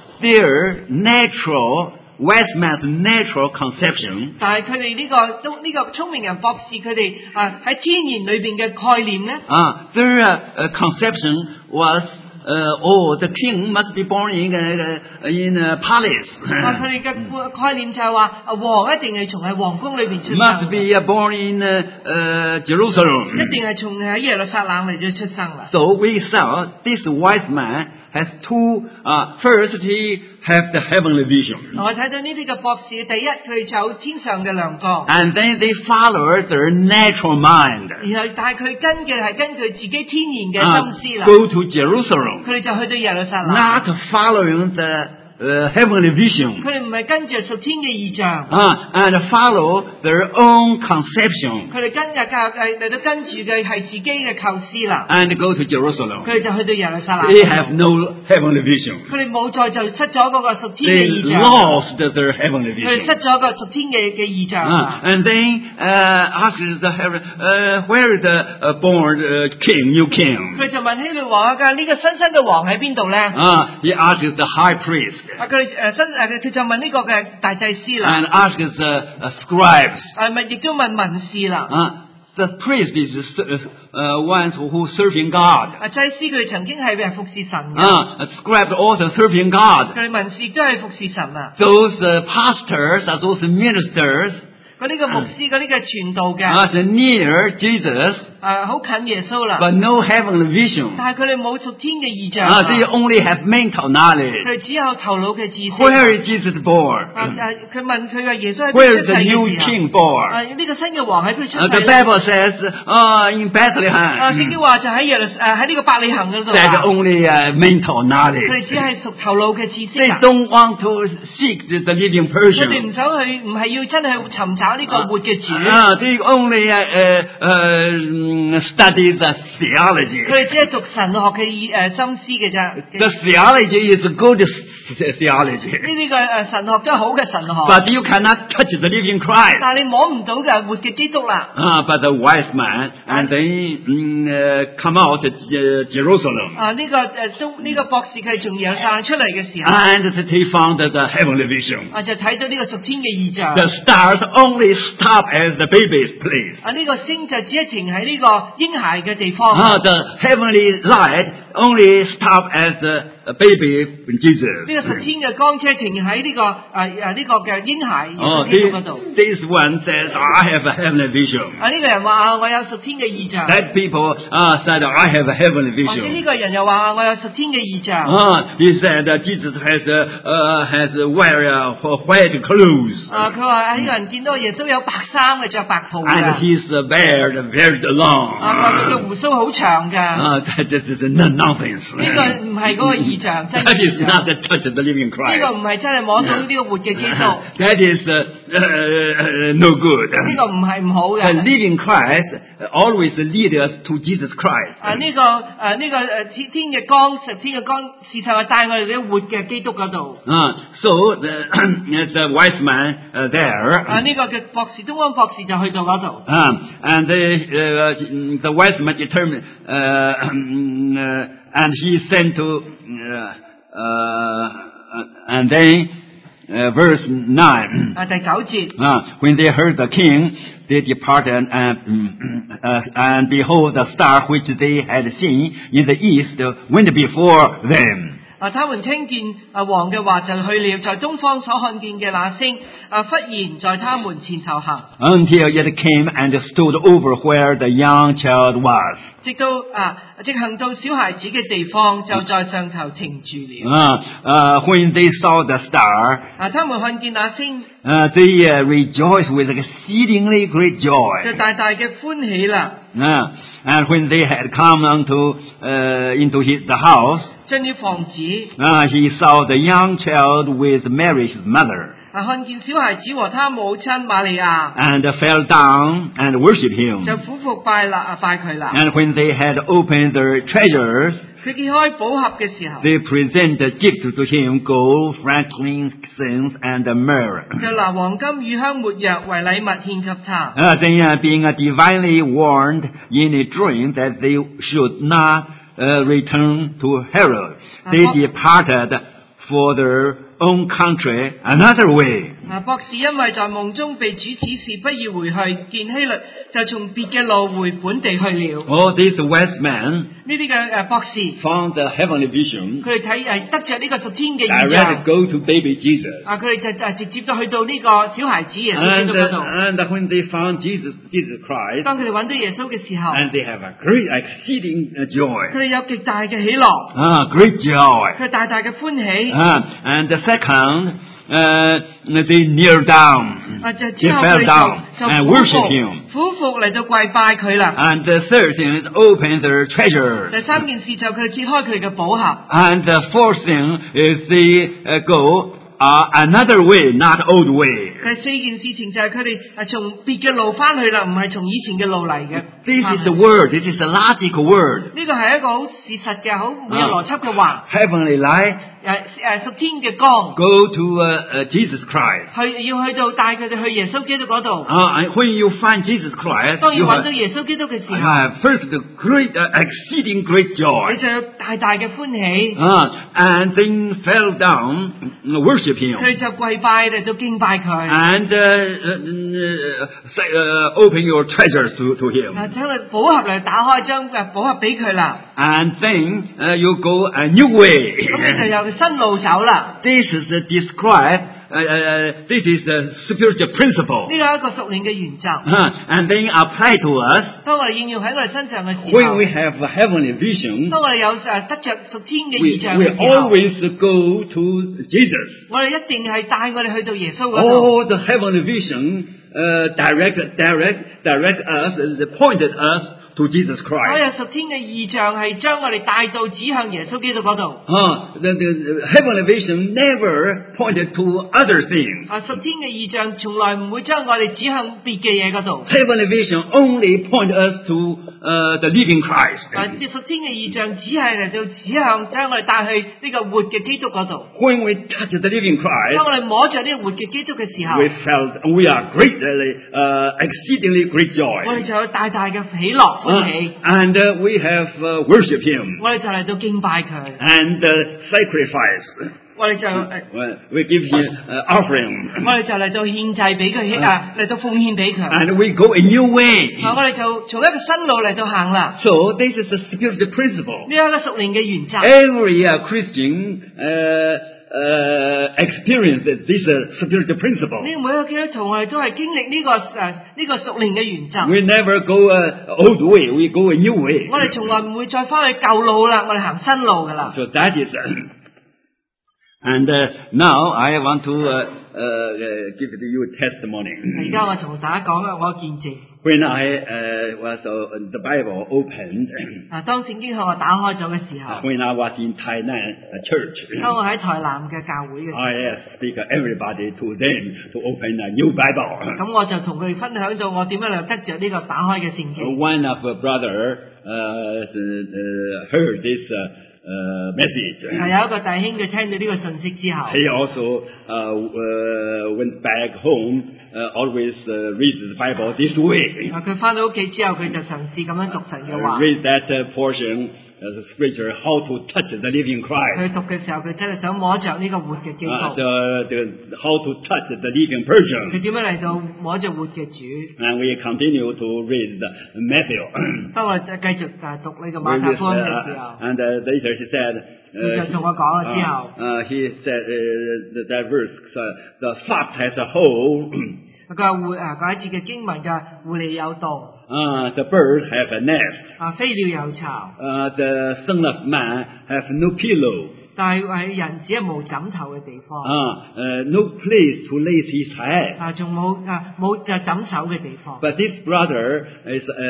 their natural, wise man's natural conception 但係佢哋呢個都呢個聰明人博士，佢哋啊喺天然裏邊嘅概念咧， Uh, their uh, uh, conception was, uh, oh, the king must be born in, uh, in a 啊 palace. 佢哋嘅概念就係話啊王一定係從喺皇宮裏邊出 must 生， be uh, born in uh, uh, Jerusalem. 一定係從喺耶路撒冷嚟咗出生啦。 So we saw this wise man has two, uh, first he have the heavenly vision. 我睇到呢啲嘅博士，第一佢走天上嘅亮光， And then they follow their natural mind. 然後但係佢跟嘅係根據自己天然嘅 Uh, 心思啦。 go to Jerusalem. 佢哋就去到耶路撒冷， Not following the uh, heavenly vision. 佢哋唔係跟住屬天嘅異象， Uh, and follow their own conception. 佢哋跟嘅教誒嚟到跟住嘅係自己嘅構思啦。 And go to Jerusalem. 佢哋就去到耶路撒冷， They have no heavenly vision. 佢哋冇再就失咗嗰個屬天嘅 They 異象， lost their heavenly 佢哋 vision. 失咗個屬天嘅嘅異象 Uh, 啦。 and then uh, asks the heaven, uh, where is the uh, born uh, king, new king? 佢就問希律王啊，呢個新生嘅王喺邊度咧？ Uh, he asks the high priest 啊，佢誒新誒佢就問呢個嘅大祭司啦， and asks the uh, scribes. 誒咪亦都問文士啦。 Uh, the priest is uh, uh, ones who, who serving God. 啊，祭司佢哋曾經係誒服侍神嘅， Uh, scribes also serving God. 佢哋文士亦都係服侍神啊。 Those uh, pastors, uh, those ministers, 嗰啲嘅牧師，嗰啲嘅傳道嘅， are near Jesus, 誒好近耶穌啦， but no heavenly vision. 但係佢哋冇屬天嘅異象， Uh, they only have mental 佢 knowledge. 哋只有頭腦嘅知識。 Where is Jesus born? 啊誒，佢問佢話耶穌喺邊 Where 出 is 世 the 嘅 new 時候， king born? 啊呢個新嘅王喺邊出世 Uh, the 咧？ Bible says, uh, in 啊 Bethlehem, 聖經話就喺耶路誒喺呢個伯利恆嗰度 that's 啊， only uh, mental 佢哋 knowledge. 只係屬頭腦嘅知識 They 啊。 don't want to seek the, the living 佢哋 person. 唔想去，唔係要真係去尋找呢個活嘅主。 Uh, they only uh, uh, uh, study the 佢 theology. 哋只係讀神學嘅意誒心思嘅啫。 The theology is a good theology. 呢啲嘅誒神學都係好嘅神學， But you cannot touch the living Christ. 但係你摸唔到嘅活嘅基督啦。 Uh, but the wise man, and they mm, uh, come out to uh, Jerusalem. 啊呢個誒中呢個博士佢從耶路撒冷出嚟嘅時候， And they found the heavenly vision. 啊就睇到呢個屬天嘅異象。 The stars only stop at the baby's place. 啊呢個星就只係停喺呢個嬰孩嘅地方。 Uh, the heavenly light only stop at the uh, baby 呢 Jesus. 個屬天嘅光車停喺呢個誒誒呢個嘅嬰孩 Oh, 耶穌基督嗰度。 this, this one says, I have a heavenly vision. 啊呢個人話啊我有屬天嘅異象。 That people uh, said, I have a heavenly 或者呢 vision. 個人又話啊我有屬天嘅異象。 Uh, he said that Jesus has uh, uh, has uh, wear uh, white clothes. 啊佢話呢個人見到耶穌有白衫嘅，着白袍 And 嘅。 his uh, beard very 啊， long. 佢嘅胡鬚好長㗎。 Uh, that, that is no- nonsense. 呢個唔係嗰個異象，真 That 異 is 象。 not the touch of the living 呢 Christ. 個唔係真係摸到呢個活嘅基督，呢 That is uh, uh, no good. 個唔係唔好 The 嘅。 living Christ always lead us to Jesus 啊， Christ. 呢個誒呢個誒天天嘅光，實天嘅光，事實係帶我哋啲活嘅基督嗰度。 Uh, so the, the wise man uh, 啊， there, 呢個嘅博士，東方博士就去到嗰度。 um, and the, uh, the wise man determined, uh, uh, and he sent to, uh, uh, and then uh, verse nine. 啊，第九節。 Uh, when they heard the king, they departed, and, uh, and behold, the star which they had seen in the east went before them. 啊，他們聽見啊王嘅話就去了，在東方所看見嘅那星，啊忽然在他們前頭行， Until it came and stood over where the young child was. 直到啊直行到小孩子嘅地方，就在上頭停住了。 Uh, uh, when they saw the star, 啊，他們看見那星， uh, they uh, rejoiced with exceedingly great 就 joy. 大大嘅歡喜啦。 Uh, and when they had come unto, uh, into his, the house, 進了房子， uh, he saw the young child with Mary his mother, 啊看見小孩子和他母親瑪利亞， and fell down and worshipped 就 him. 俯伏拜啦啊拜佢啦。 And when they had opened their treasures, 佢揭開寶盒嘅時候， they presented gifts to him, gold, frankincense, and myrrh. 就拿黃金、乳香、沒藥為禮物獻給他。 Uh, they uh, being uh, divinely warned in a dream that they should not uh, return to Herod, they Uh-huh. departed for their own country another way. 啊，博士因為在夢中被主指示不要回去見希律，就從別嘅路回本地去了。 Oh, this wise man 呢啲嘅誒博士， found the heavenly vision, 佢哋睇誒得着呢個屬天嘅異 direct 象。 go to baby Jesus. 啊，佢哋就誒直接就去到呢個小孩子耶穌 And, 基督嗰度。 uh, and when they found Jesus, Jesus Christ, 當佢哋揾到耶穌嘅時候， and they have a great exceeding uh, 佢 joy. 哋有極大嘅喜樂， Ah, great joy. 佢大大嘅歡喜。 Ah, and the second, uh, they kneel down. 啊，就 They 之後佢 fell 哋 down 就 and 就 worship him. 俯伏嚟到跪拜佢啦。 And the third thing is open their treasures. 第三件事就佢哋揭開佢哋嘅寶盒。 And the fourth thing is they uh, go uh, another way, not old way. 第四件事情就係佢哋係從別嘅路翻去啦，唔係從以前嘅路嚟嘅。 This is the word. This is the logical word. 呢個係一個好事實嘅、好有邏輯嘅話。 Heavenly light, 誒誒，屬天嘅光， go to uh, uh, Jesus Christ. 去要去到帶佢哋去耶穌基督嗰度。 Uh, and when you find Jesus Christ, 當然 you 揾 have, 到耶穌基督嘅時候， uh, first the great, uh, exceeding great 你 joy. 就有大大嘅歡喜。 Uh, and then fell down, uh, worship 佢 him. 哋就跪拜嚟到敬拜佢。 And uh, uh, say, uh, open your treasures to, to him. 啊，將佢寶盒嚟打開，將誒寶盒俾佢啦。 And then uh, you go a new 咁你就 way. 有個新路走啦。 This is uh, described uh, this is the spiritual principle. 呢個係一個屬靈嘅原則。 Uh, and then apply to us 當我哋應用喺我哋身上嘅時候， when we have a heavenly vision. 當我哋有誒得着屬天嘅 We, 異象 we 嘅時候， always go to Jesus. 我哋一定係帶我哋去到耶穌嗰度。 All the heavenly vision uh, direct, direct, direct us, uh, pointed us to Jesus 所有 Christ. 屬天嘅異象係將我哋帶到指向耶穌基督嗰度。 Uh, the, the heavenly vision never pointed to other things. 啊，屬天嘅異象從來唔會將我哋指向別嘅嘢嗰度。 Heavenly vision only point us to uh, the living Christ. 啊，即係屬天嘅異象只係嚟到指向將我哋帶去呢個活嘅基督嗰度。 When we touch the living 當 Christ, 我哋摸着呢個活嘅基督嘅時候， we felt we are greatly, uh, exceedingly great 我哋 joy. 就有大大嘅喜樂歡 Uh, 喜， and uh, we have uh, worshiped Him 我哋就嚟到敬拜佢， and uh, sacrifice. 我哋就誒， Well, we give Him uh, offering 我哋就嚟到獻祭俾佢，啊嚟到奉獻俾佢， and we go a new way. 啊我哋就從一個新路嚟到行啦。 So this is the spiritual principle. 呢一個屬靈嘅原則， Every uh, Christian uh, uh, experiences this uh, spiritual principle. 呢每一個基督徒我哋都係經歷呢個誒呢個屬靈嘅原則。 We never go uh, old way, we go a new way. 我哋從來唔會再翻去舊路啦，我哋行新路噶啦。 So that is, uh, and uh, now I want to uh, uh, give you a testimony. 而家我同大家講啊，我嘅見證。 When I uh, was uh, the Bible opened, 啊，當聖經向我打開咗嘅時候， when I was in Thailand uh, church, 當我喺台南嘅教會嘅時候， I uh, speak everybody to them to open a new Bible. 咁我就同佢哋分享咗我點樣嚟得着呢個打開嘅聖經。 One of the brother uh, uh, heard this uh, uh, message. 係有一個弟兄佢聽到呢個信息之後， He also uh, uh, went back home, uh, always uh, read the Bible this way. 啊佢翻到屋企之後，佢就嘗試咁樣讀神嘅 Uh, 話。 read that uh, portion, uh, the scripture, how to touch the living 佢 Christ. 讀嘅時候，佢真係想摸着呢個活嘅基督， Uh, the, the, how to touch the living 佢 person. 點樣嚟到摸着活嘅主。 And we continue to read the Matthew. 當我繼續誒讀呢個 Read 馬太 this, 福音嘅時 uh, 候， and uh, later he said, 佢就同我講咗之後， uh, uh, he said uh, that, that verse, uh, the fox has a hole, 佢話狐啊嗰一節嘅經文嘅狐狸有洞， uh, the bird have a nest, 啊飛鳥有巢， uh, the son of man have no pillow, 但係係人只係冇枕頭嘅地方， uh, uh, no place to lay his head. 啊仲冇啊冇就枕頭嘅地方。 But this brother is uh,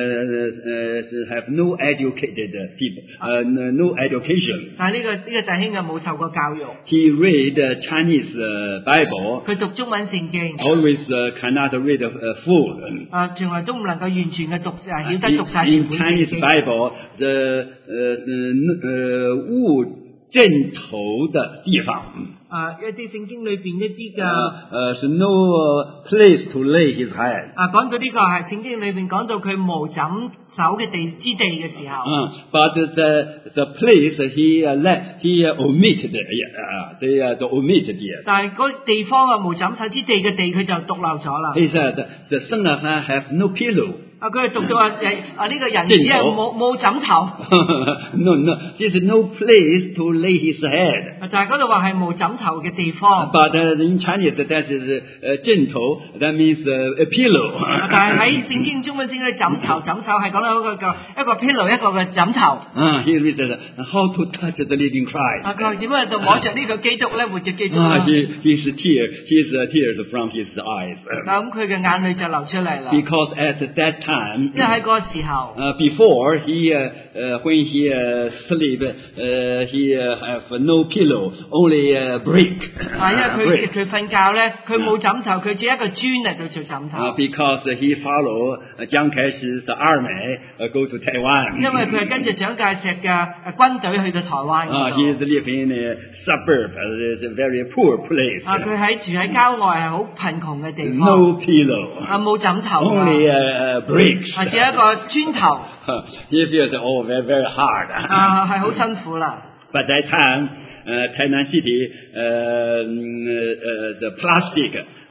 uh, have no educated people, uh, no education. 但係呢個呢個弟兄啊冇受過教育， He read uh, Chinese uh, Bible, 佢讀中文聖經， always uh, cannot read uh, full. 啊從來都唔能夠完全嘅讀啊 In, 曉得讀晒全 in 本聖 Chinese 經。 Bible, the uh, uh, 物正頭的地方， 啊一啲聖經裏邊一啲嘅呃是 no uh, place to lay his head. 啊講到呢個係聖經裏邊講到佢無枕手嘅地之地嘅時候， Uh, but the the place he uh, let he uh, omitted, uh, they uh, the omitted here. 但係嗰地方啊無枕手之地嘅地佢就獨漏咗啦。 He said the son of man have no pillow. 啊佢係讀到啊誒啊呢個人只係冇冇枕頭， no, no, there's no place to lay his head. 啊就係嗰度話係冇枕頭嘅地方。 But uh, in Chinese, that is uh, 枕頭, that means uh, a pillow. 但係喺聖經中文聖經嘅枕頭枕頭係講到一個個一個 pillow 一個嘅枕頭。 Uh, he read that, how to touch the living 啊 Christ. 佢話點樣就摸着呢個基督咧活嘅基督 Uh, 啦。 he, his tear, his uh, tears from his eyes. 咁佢嘅眼淚就流出嚟啦。 Because at that time, 因為喺嗰個時候， uh, before he, uh, uh, when he uh, sleep, uh, he uh, have no pillow, only a brick. 啊，因為 Uh, 佢 brick. 佢瞓覺咧，佢冇枕頭，佢只係一個磚嚟到做枕頭。 Uh, because he follow uh, Jiang Kai's army uh, go to Taiwan. 因為佢係跟住蔣介石嘅誒軍隊去到台灣 Uh, 嗰 he is 度。 living in a suburb, uh, it's a very poor place. 啊，佢喺住喺郊外係好貧窮嘅地方， No pillow, 啊冇枕頭 only 㗎， uh, bricks. 啊只係一個磚頭， He feels oh very very hard. 啊係好辛苦啦。 But that time, uh, Tainan City, uh, uh, the plastic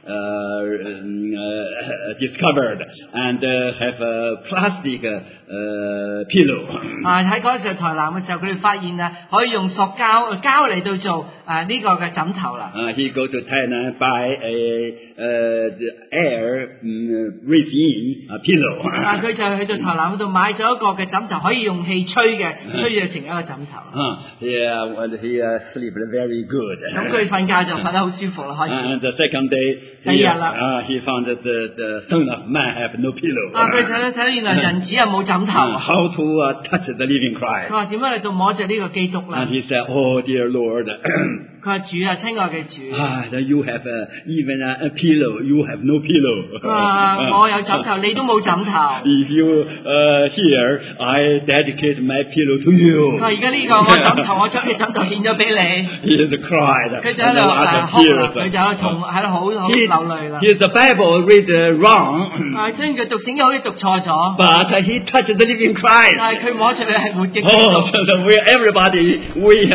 uh, discovered and uh, have a plastic uh, pillow. 啊喺嗰陣時台南嘅時候，佢哋發現啊，可以用塑膠膠嚟到做啊呢個嘅枕頭啦。 Uh, he go to Thailand buy a uh, the air um, breathe in a pillow. 啊，佢就去到台南嗰度買咗一個嘅枕頭，可以用氣吹嘅，吹咗成一個枕頭。 Uh, yeah, well, he uh, sleep very good. 咁佢瞓覺就瞓得好舒服啦，開始。 And the second day, he, uh, he found that the, the son of man have no pillow. 啊，佢睇睇原來人子又冇枕頭。 Uh, how to uh, touch the living 佢 Christ? 話點樣嚟到摸着呢個基督 And 啦？ he said, "Oh dear Lord, 佢話主啊，親愛嘅主。 ah, that you have uh, even a, a pillow, you have no pillow." 佢話我有枕頭，你都冇枕頭。 If you uh, here, I dedicate my pillow to you. 佢話而家呢個我枕頭，我將你枕頭獻咗俾你。 He is cried. 佢就喺 and 度 a lot 誒 of 哭啦， tears. 佢就喺度痛，喺度好好流 He, 淚啦。 he, the Bible read uh, wrong, 啊，雖然佢讀聖經好似讀錯咗， but uh, he touched the living 但 Christ. 係佢摸出嚟係活嘅基 Oh, 督。 so that we everybody we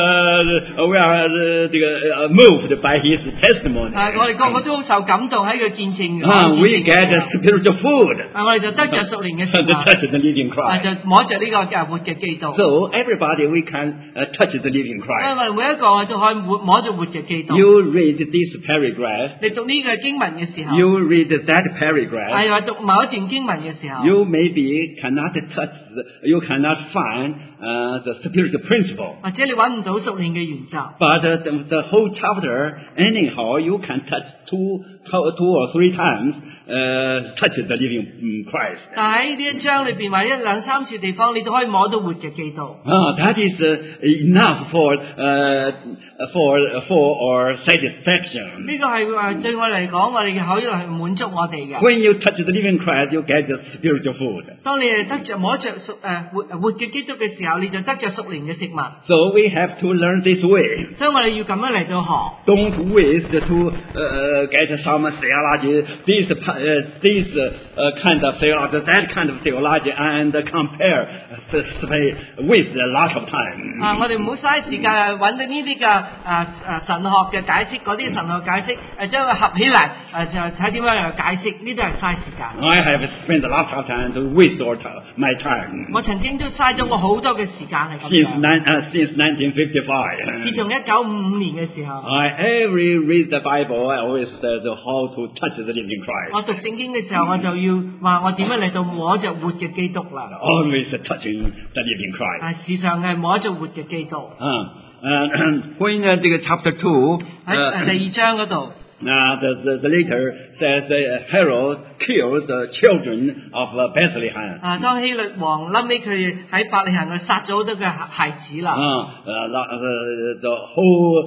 uh, we are uh, 這個 uh, moved by his testimony. 啊，我哋個個都好受感動喺佢見證。 Uh, we 見證 get 嘅時 uh, 候 spiritual food 啊，我哋就得着屬靈嘅 to 食物， touch the living 啊， Christ. 就摸着呢個嘅活嘅基督。 So everybody we can uh, touch the living 因 Christ. 為每一個我都可以摸摸着活嘅基督。 You read this paragraph. 你讀呢個經文嘅時候， You read that paragraph. 係話讀某一段經文嘅時候， You maybe cannot touch. The, you cannot find uh, the spiritual principle. 或者你揾唔到屬靈嘅原則。 But uh, the, the whole chapter, anyhow, you can touch two, two or three times, uh, touch the living um, Christ. 但喺呢一章裏邊或者兩三處地方，你都可以摸到活嘅基督。 Ah, that is uh, enough for uh, for for our satisfaction. 呢個係誒對我嚟講，我哋嘅口要係滿足我哋嘅。 When you touch the living Christ, you get the spiritual food. 當你係得着摸着屬誒活活嘅基督嘅時候，你就得着屬靈嘅食物。 So we have to learn this way. 所以我哋要咁樣嚟到學。 Don't waste to uh, get some theology, this uh, this uh, kind of theology, that kind of theology, and compare uh, with a lot of time. 啊，我哋唔好嘥時間揾到呢啲嘅誒誒神學嘅解釋，嗰啲神學解釋誒將佢合起嚟誒就睇點樣嚟解釋，呢啲係嘥時間。 I have spent a lot of time to waste all time, my time 我曾經都嘥咗我好多嘅時間係咁 since 樣。 nine, uh, since nineteen fifty-five. 自從一九五五年嘅時候， I every read the Bible, I always said how to touch the living Christ. 我讀聖經嘅時候，我就要話我點樣嚟到摸着活嘅基督啦。 Always touching the living Christ. 啊，時常係摸着活嘅基督。 Uh, uh, when uh, the chapter two, 喺 uh, 誒第二章嗰度。 Uh, the, the, the later says uh, Herod killed the children of uh, Bethlehem. 啊，當希律王臨尾佢喺伯利恆佢殺咗好多嘅孩子啦。 Uh, uh, the, the whole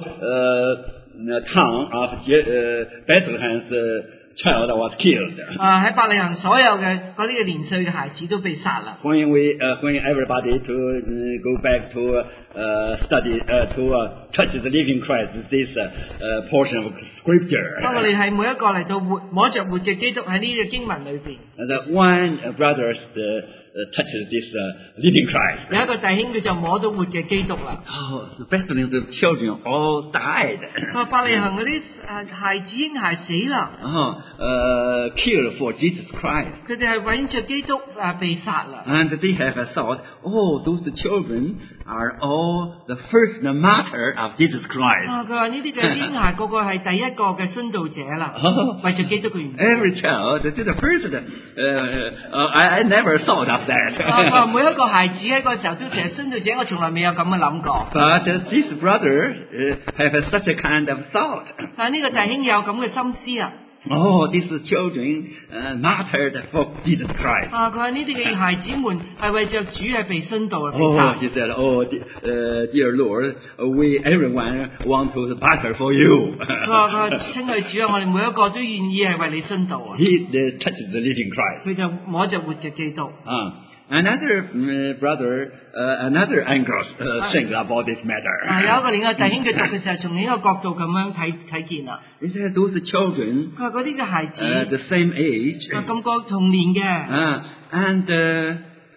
uh, town of uh, Bethlehem's uh, child was killed. 啊，喺伯利恆所有嘅嗰啲嘅年歲嘅孩子都被殺啦。 When we, uh, when everybody to uh, go back to uh, study uh, to uh, touch the living Christ, this uh, uh, portion of scripture. 當我哋係每一個嚟到活摸着活嘅基督喺呢個經文裏邊， That one uh, brother uh, uh, touches this uh, living Christ. 有一個弟兄佢就摸到活嘅基督啦。 Oh, the Bethlehem, the children all died. 佢話伯利恆嗰啲誒孩子嬰孩死啦， Oh, uh, killed for Jesus Christ. 佢哋係為着基督誒被殺啦。 And they have thought, oh, those children are all the first martyr of Jesus Christ. 啊，佢話呢啲嘅嬰孩個個係第一個嘅殉道者啦， Oh, 為着基督嘅緣故。 every child, this is the first. Uh, uh, I, I never thought of 啊，佢 that. 話每一個孩子喺個時候都成日殉道者，我從來未有咁嘅諗過。 But uh, this brother uh, have such a kind of thought. 但係呢個弟兄有咁嘅心思啊！ Oh, these children uh, martyred for Jesus Christ. 啊，佢話呢啲嘅孩子們係為着主係被殉道而被 Oh, 殺。 he said, oh, de- uh, dear Lord, we everyone want to battle for you. 佢話佢話親愛主啊，我哋每一個都願意係為你殉道啊！ He uh, touched the living Christ. 佢就摸着活嘅基督。 Uh, another uh, brother, uh, another angle uh, thinks about this 啊， matter. 有一個另一個弟兄佢讀嘅時候，從另一個角度咁樣睇睇見啦。 He said those children, 佢話嗰啲嘅孩子 uh, the same age, 啊咁個同年嘅， uh, and uh,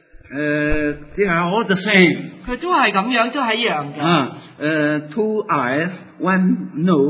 uh, they are all the same. 佢都係咁樣，都係一樣嘅。 Uh, uh, two eyes, one nose,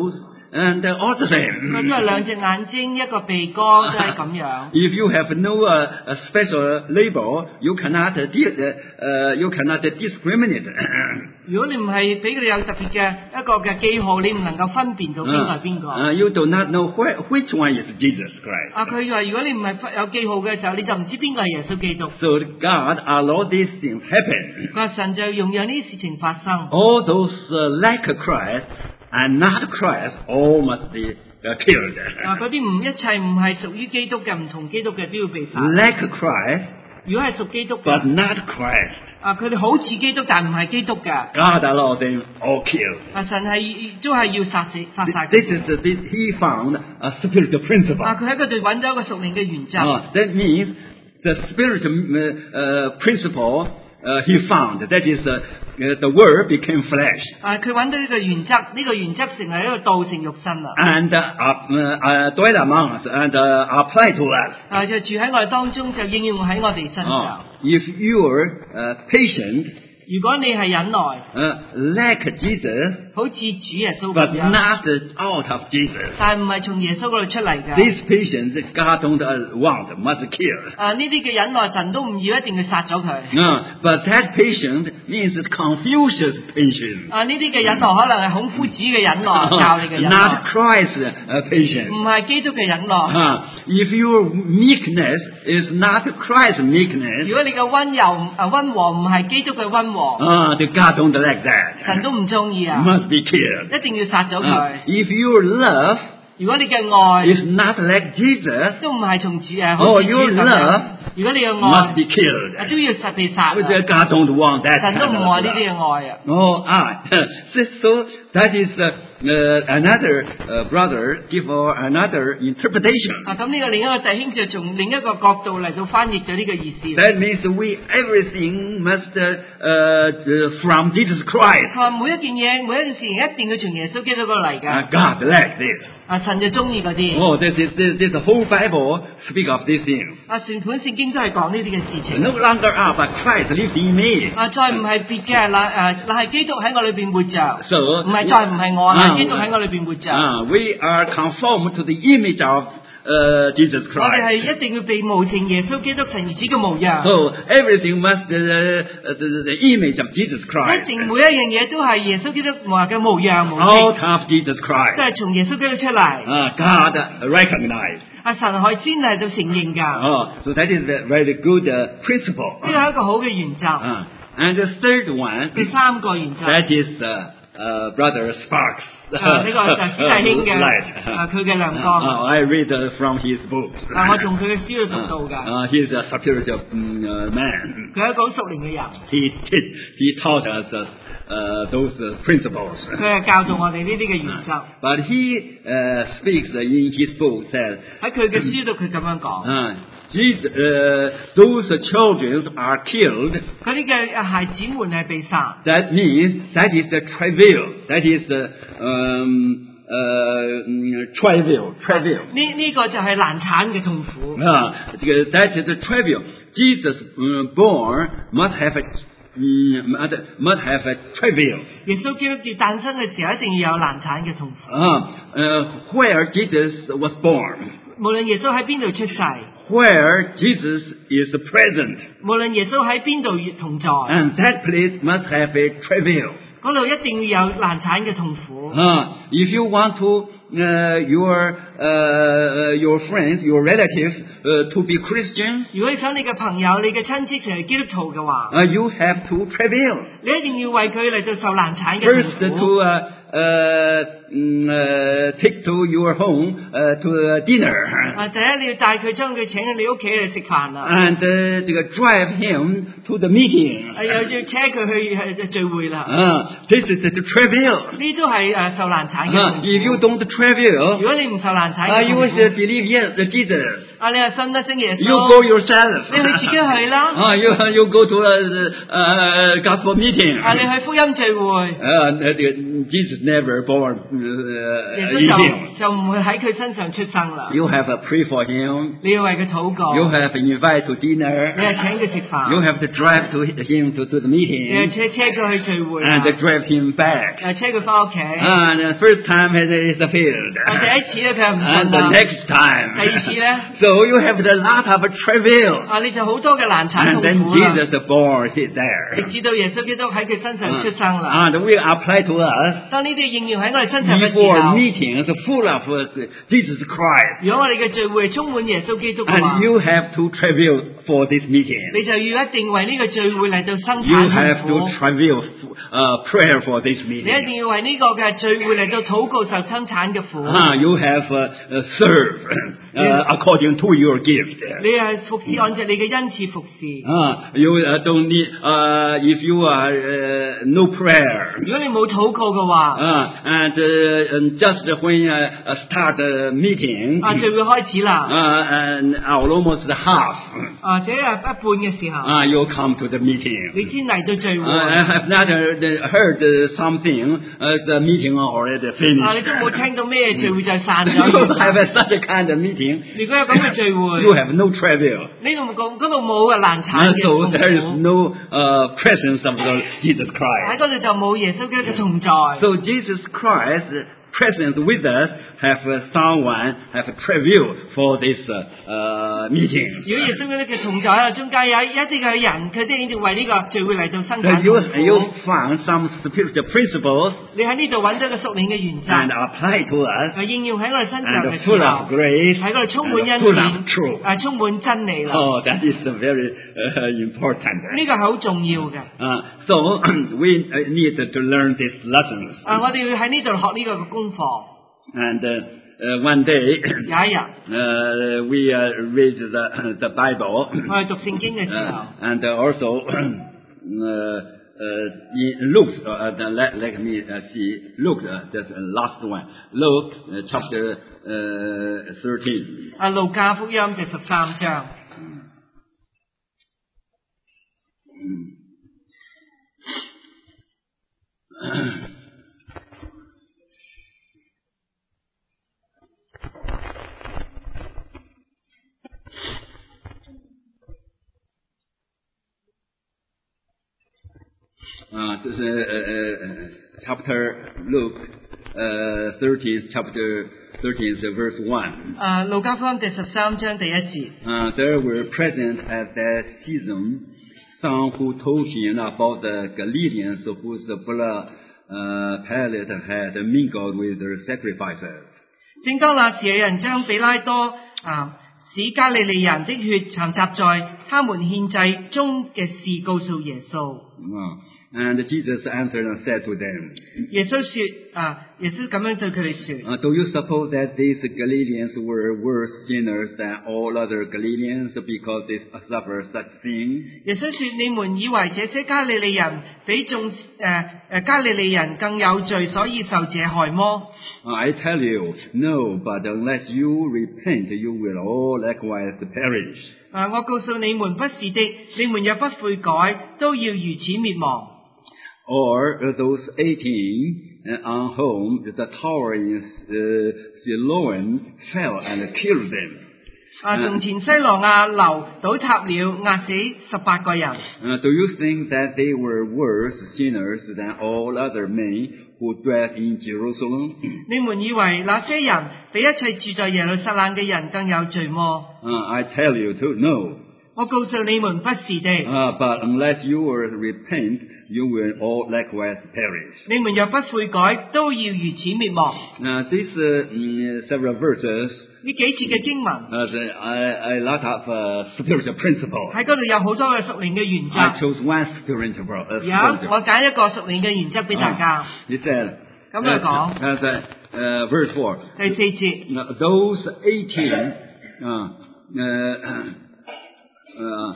and also same. 佢都係兩隻眼睛，一個鼻哥，都係咁樣。 If you have no uh, a special label, you cannot uh, di- uh, uh, you cannot discriminate. 如果你唔係俾佢哋有特別嘅一個嘅記號，你唔能夠分辨到邊個係邊個。 Uh, you do not know where, which one is Jesus Christ. 啊，佢話如果你唔係有記號嘅時候，你就唔知邊個係耶穌基督。 So God allowed these things happen. 佢話神就容讓呢啲事情發生。 All those uh, like Christ and not Christ, all must be uh, killed. 啊，嗰啲唔一切唔係屬於基督嘅，唔同基督嘅都要被殺。 Like Christ, 如果係屬基督 but 嘅， not Christ. 啊，佢哋好似基督，但唔係基督嘅。 God allowed them all killed. 啊，神係都係要殺死殺殺 This 佢 is the, this, he found a spiritual principle. 啊，佢喺嗰度揾到一個屬靈嘅原則。 Uh, that means the spiritual uh, uh, principle uh, he found. That is, uh, uh, the Word became flesh. 啊，佢揾到呢個原則，呢、個原則成為一個道成肉身啦。 And uh, uh, uh, dwell among us and uh, apply to us. 啊，就住喺我哋當中，就應用喺我哋身 Uh, 上。 if you are uh, patient, 如果你係忍耐， uh, like Jesus, 好似主耶穌 but 咁樣， not out of Jesus. 但係唔係從耶穌嗰度出嚟嘅。 This patience God don't uh, want, must kill. 啊，呢啲嘅忍耐神都唔要，一定要殺咗佢。 Uh, but that patience means Confucius patience. 啊，呢啲嘅忍耐可能係孔夫子嘅忍耐，教你嘅忍 Not 耐， Christ uh, patience. 唔係基督嘅忍耐。 Uh, if your meekness is not Christ's meekness, 如果你嘅温柔啊温和唔係基督嘅温和， uh, the God don't like 神 that. 都唔中意啊， Must be killed. 一定要殺咗 Uh, 佢。 if your love 如果你嘅愛 is not like Jesus, 都唔係從主誒，好 oh, 似主 your 咁 love 樣，如果你嘅 must 愛 be 啊 killed. 都要實被殺啊， But God don't want that 神 kind 都 of 唔愛呢 love. 啲嘅愛啊。 Oh, ah. so, so that is uh, uh, another uh, brother give uh, another interpretation. 啊，咁呢個另一個弟兄就從另一個角度嚟到翻譯咗呢個意思。 That means we everything must uh, uh, from Jesus 佢 Christ. 話每一件嘢，每一件事情一定要從耶穌基督嗰度嚟 Uh, 㗎。 God like this. 啊，神就中意嗰啲。 Oh, this is this, this the whole Bible speak of these things. 啊，全本聖經都係講呢啲嘅事情。 No longer are, but Christ lives in me. 啊，再唔係別嘅，嗱誒，嗱係基督喺我裏邊活着， So 唔係再唔係我，係基督喺我裏邊活着。 uh, we are conformed to the image of uh, Jesus 我哋係 Christ. 一定要被模成耶穌基督神兒子嘅模樣。 So everything must uh, uh, the, the image of Jesus 一 Christ. 定每一樣嘢都係耶穌基督話嘅模樣模 Out 型， of Jesus 都 Christ. 係從耶穌基督出嚟。 Uh, God recognize. 阿神係先嚟到承認㗎， Oh, so that is a very good uh, principle. 呢個係一個好嘅原則。 Uh, and the third one, 第三個原則， that is uh, uh, Brother Sparks. 啊呢個就係史弟兄嘅 Light. 啊佢嘅亮 Uh, 光。 I read uh, from his books. 啊，我從佢嘅書度讀到 Uh, 㗎， uh, he's a spiritual um, uh, man. 佢係一個好屬靈嘅人， He, he, he taught us uh, uh, those uh, principles. 佢係教導我哋呢啲嘅原則。 But he uh, speaks uh, in his book that 喺佢嘅書度佢咁樣講， uh, Jesus, uh, those children are killed. 嗰啲嘅孩子們係被殺。 That means that is the travail. That is the um, uh, mm, travail. Travail. 呢呢個就係難產嘅痛苦。 Uh, because that is the travail. Jesus uh, born must have a mm, must must have a travail. 耶穌基督住誕生嘅時候，一定要有難產嘅痛苦。 Uh, uh, where Jesus was born, 無論耶穌喺邊度出世， where Jesus is present, 無論耶穌喺邊度同在， and that place must have a travail. 嗰度一定要有難產嘅痛苦。 Uh, if you want to uh, your uh, your friends, your relatives uh, to be Christians, 如果你想你嘅朋友、你嘅親戚成為基督徒嘅話， uh, you have to travail. 你一定要為佢嚟到受難產嘅 First 痛 to 苦。 uh, uh, mm, uh, take to your home uh, to uh, dinner 啊，第一你要帶佢將佢請去你屋企嚟食飯啦， and uh, to drive him to the meeting. 啊又要車佢去去聚會啦， Uh, this is the travail. 呢都係誒受難產嘅 Uh, 痛 if you 苦。 don't travail, 如果你唔受難產 uh, 嘅 you 痛 will 苦， believe yes, Jesus. 啊你係信得信耶 You 穌， go yourself. 你去自己去啦， Uh, you, you go to a uh, gospel meeting. 啊你去福音聚會， Uh, Jesus never born uh, 耶 in 穌 him. 就就唔會喺佢身上出生啦。 You have to pray for him. 你要為佢禱告， You have to invite to 你 dinner. 係請佢食 You 飯， have to drive to him to, to the 你係 meeting 車車佢去聚會啊， and drive him back. 誒車佢翻屋企。 And the first time is the 啊 field. 第一次咧佢係唔 And 信 the 啦， next 第二 time. 次咧 So you have a lot of travail. 啊你就好多嘅難產 And 痛 then 苦啦， Jesus born hit there. 直至到耶穌基督喺佢身上出生啦。 And we apply to us. 當呢啲應用喺我哋身上嘅時 Before 候， meetings full of uh, Jesus Christ. 如果我哋嘅聚會係充滿耶穌基督嘅話 And，you have to travail for this meeting. 你就要一定為呢個聚會嚟到生 You 產 have 痛 to 苦。 travail uh, prayer for this 你一 meeting. 定要為呢個嘅聚會嚟到禱告受生產嘅苦。 Uh, you have uh, uh, served uh, according to your gift. 你係服侍按照你嘅恩賜服侍。 Uh, you uh, don't need, uh, if you are uh, no prayer, 如果你冇禱告嘅話， uh, and, uh, and just when uh, uh, start the meeting, 啊聚會開始啦， uh, and almost half, 或者係一半嘅時候， uh, you come to the meeting. 你先嚟到聚 Uh, 會。 I have not uh, heard uh, something, uh, the meeting already 啊！你 finished. 都冇聽到咩聚會就散 You 咗。 have a, such a kind of meeting, 如果有咁嘅聚會， you have no travail. 呢度嗰嗰度冇嘅難產 And 嘅 so 痛 there is 苦， no uh, presence of the Jesus 喺 Christ. 嗰度就冇耶穌基督嘅同在。 So Jesus Christ's presence with us have uh, someone have travail for this uh, uh, meeting. 如果耶穌基督嘅同在喺中間有一啲嘅人，佢哋一定為呢個聚會嚟到生 So 產 you, 痛 you 苦。 found some spiritual principles 你喺呢度揾咗個屬靈嘅原則， and apply to us 係應用喺我哋身上 and 嘅時 full 候 of，grace 喺嗰度充滿 and 恩 full 典 of，truth. 誒充滿真理啦。 Oh, that is uh, very uh, important. 呢個係好重要嘅。 Uh, so we uh, need to learn these lessons. 誒，我哋要喺呢度學呢個嘅功課。 And uh, uh, one day 有一日， uh, we uh, read the, the Bible 我哋讀聖經嘅時候 uh,，and also uh, uh, in Luke, uh, uh, let, let me uh, see, Luke, uh, that's the last one. Luke uh, chapter uh, thirteen. 啊路加福音第十三章。 Uh, this is, uh, uh, chapter Luke, uh, thirteen, chapter thirteen, verse one. 啊路加福音第十三章第一節。 Uh, there were present at that season some who told him about the Galileans whose blood uh, Pilate had mingled with their sacrifices. 正當那時，有人將比拉多啊使加利利人的血摻雜在他們獻祭中嘅事告訴耶穌。 Uh, and Jesus answered and said to them, 耶穌說啊，耶穌咁樣對佢哋說： uh, Do you suppose that these Galileans were worse sinners than all other Galileans because they suffered such things? 耶穌說：你們以為這些加利利人比眾誒誒加利利人更有罪，所以受這害麼？ Uh, I tell you, no, but unless you repent, you will all likewise perish. 啊，我告訴你們不是的，你們若不悔改，都要如此滅亡。 Or uh, those eighteen uh, on whom the tower in uh, Siloam fell and killed them. 啊，從前西羅亞樓倒塌了，壓死十八個人。 Uh, do you think that they were worse sinners than all other men who dwelt in Jerusalem? 你們以為那些人比一切住在耶路撒冷嘅人更有罪麼？ Uh, I tell you to no. 我告訴你們不是的。 Uh, but unless you will repent, you will all likewise perish. 你們若不悔改，都要如此滅亡。 Now, these uh, mm, several verses, 呢幾節嘅經文 uh, the- I, I lot of uh, spiritual principles. 喺嗰度有好多嘅屬靈嘅原 I 則。 chose one spiritual. Uh, 有 spiritual. 我揀一個屬靈嘅原則俾大家。 He said, 咁樣講。 uh, uh, the, uh, verse four, 第四節， uh, those eighteen, uh, uh, uh,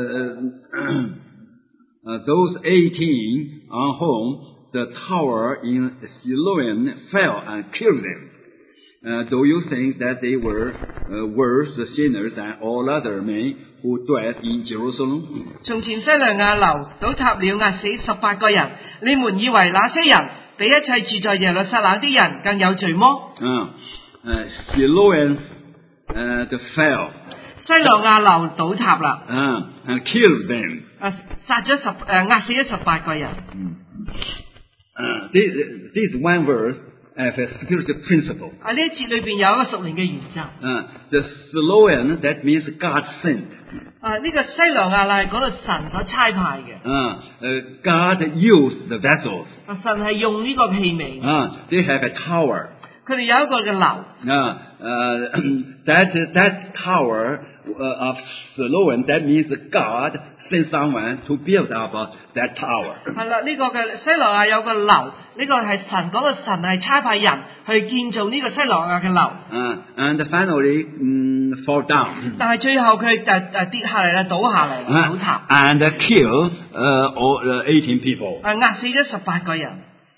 uh, uh, those eighteen on whom the tower in Siloam fell and killed them. Uh, do you think that they were uh, worse sinners than all other men who dwelt in Jerusalem? 從前西良亞樓倒塌了，壓死十八個人。你們以為那些人比一切住在耶路撒冷的人更有罪麼？ 嗯，呃 Siloans uh, fell. 西羅亞樓倒塌啦。 Uh, and killed them. 誒殺咗十誒壓死咗十八個人。 Uh, this, this one verse have a spiritual principle. 啊呢一節裏邊有一個屬靈嘅原則。 Uh, the Siloan, that means God sent. 啊呢個西羅亞樓係講到神所差派嘅。 Uh, uh, God used the vessels. 啊神係用呢個器皿。 Uh, they have a tower. 佢哋有一個嘅樓。 Uh, uh, that, that tower uh, of Siloam, that means God sent someone to build up uh, that tower. 係啦，呢個嘅西羅亞有個樓，呢個係神講到神係差派人去建造呢個西羅亞嘅樓。 Uh, and finally um, fall down. 但係最後佢就誒跌下嚟啦，倒下嚟啦，倒塌。 And kill uh, all, uh, eighteen people. 誒壓死咗十八個人。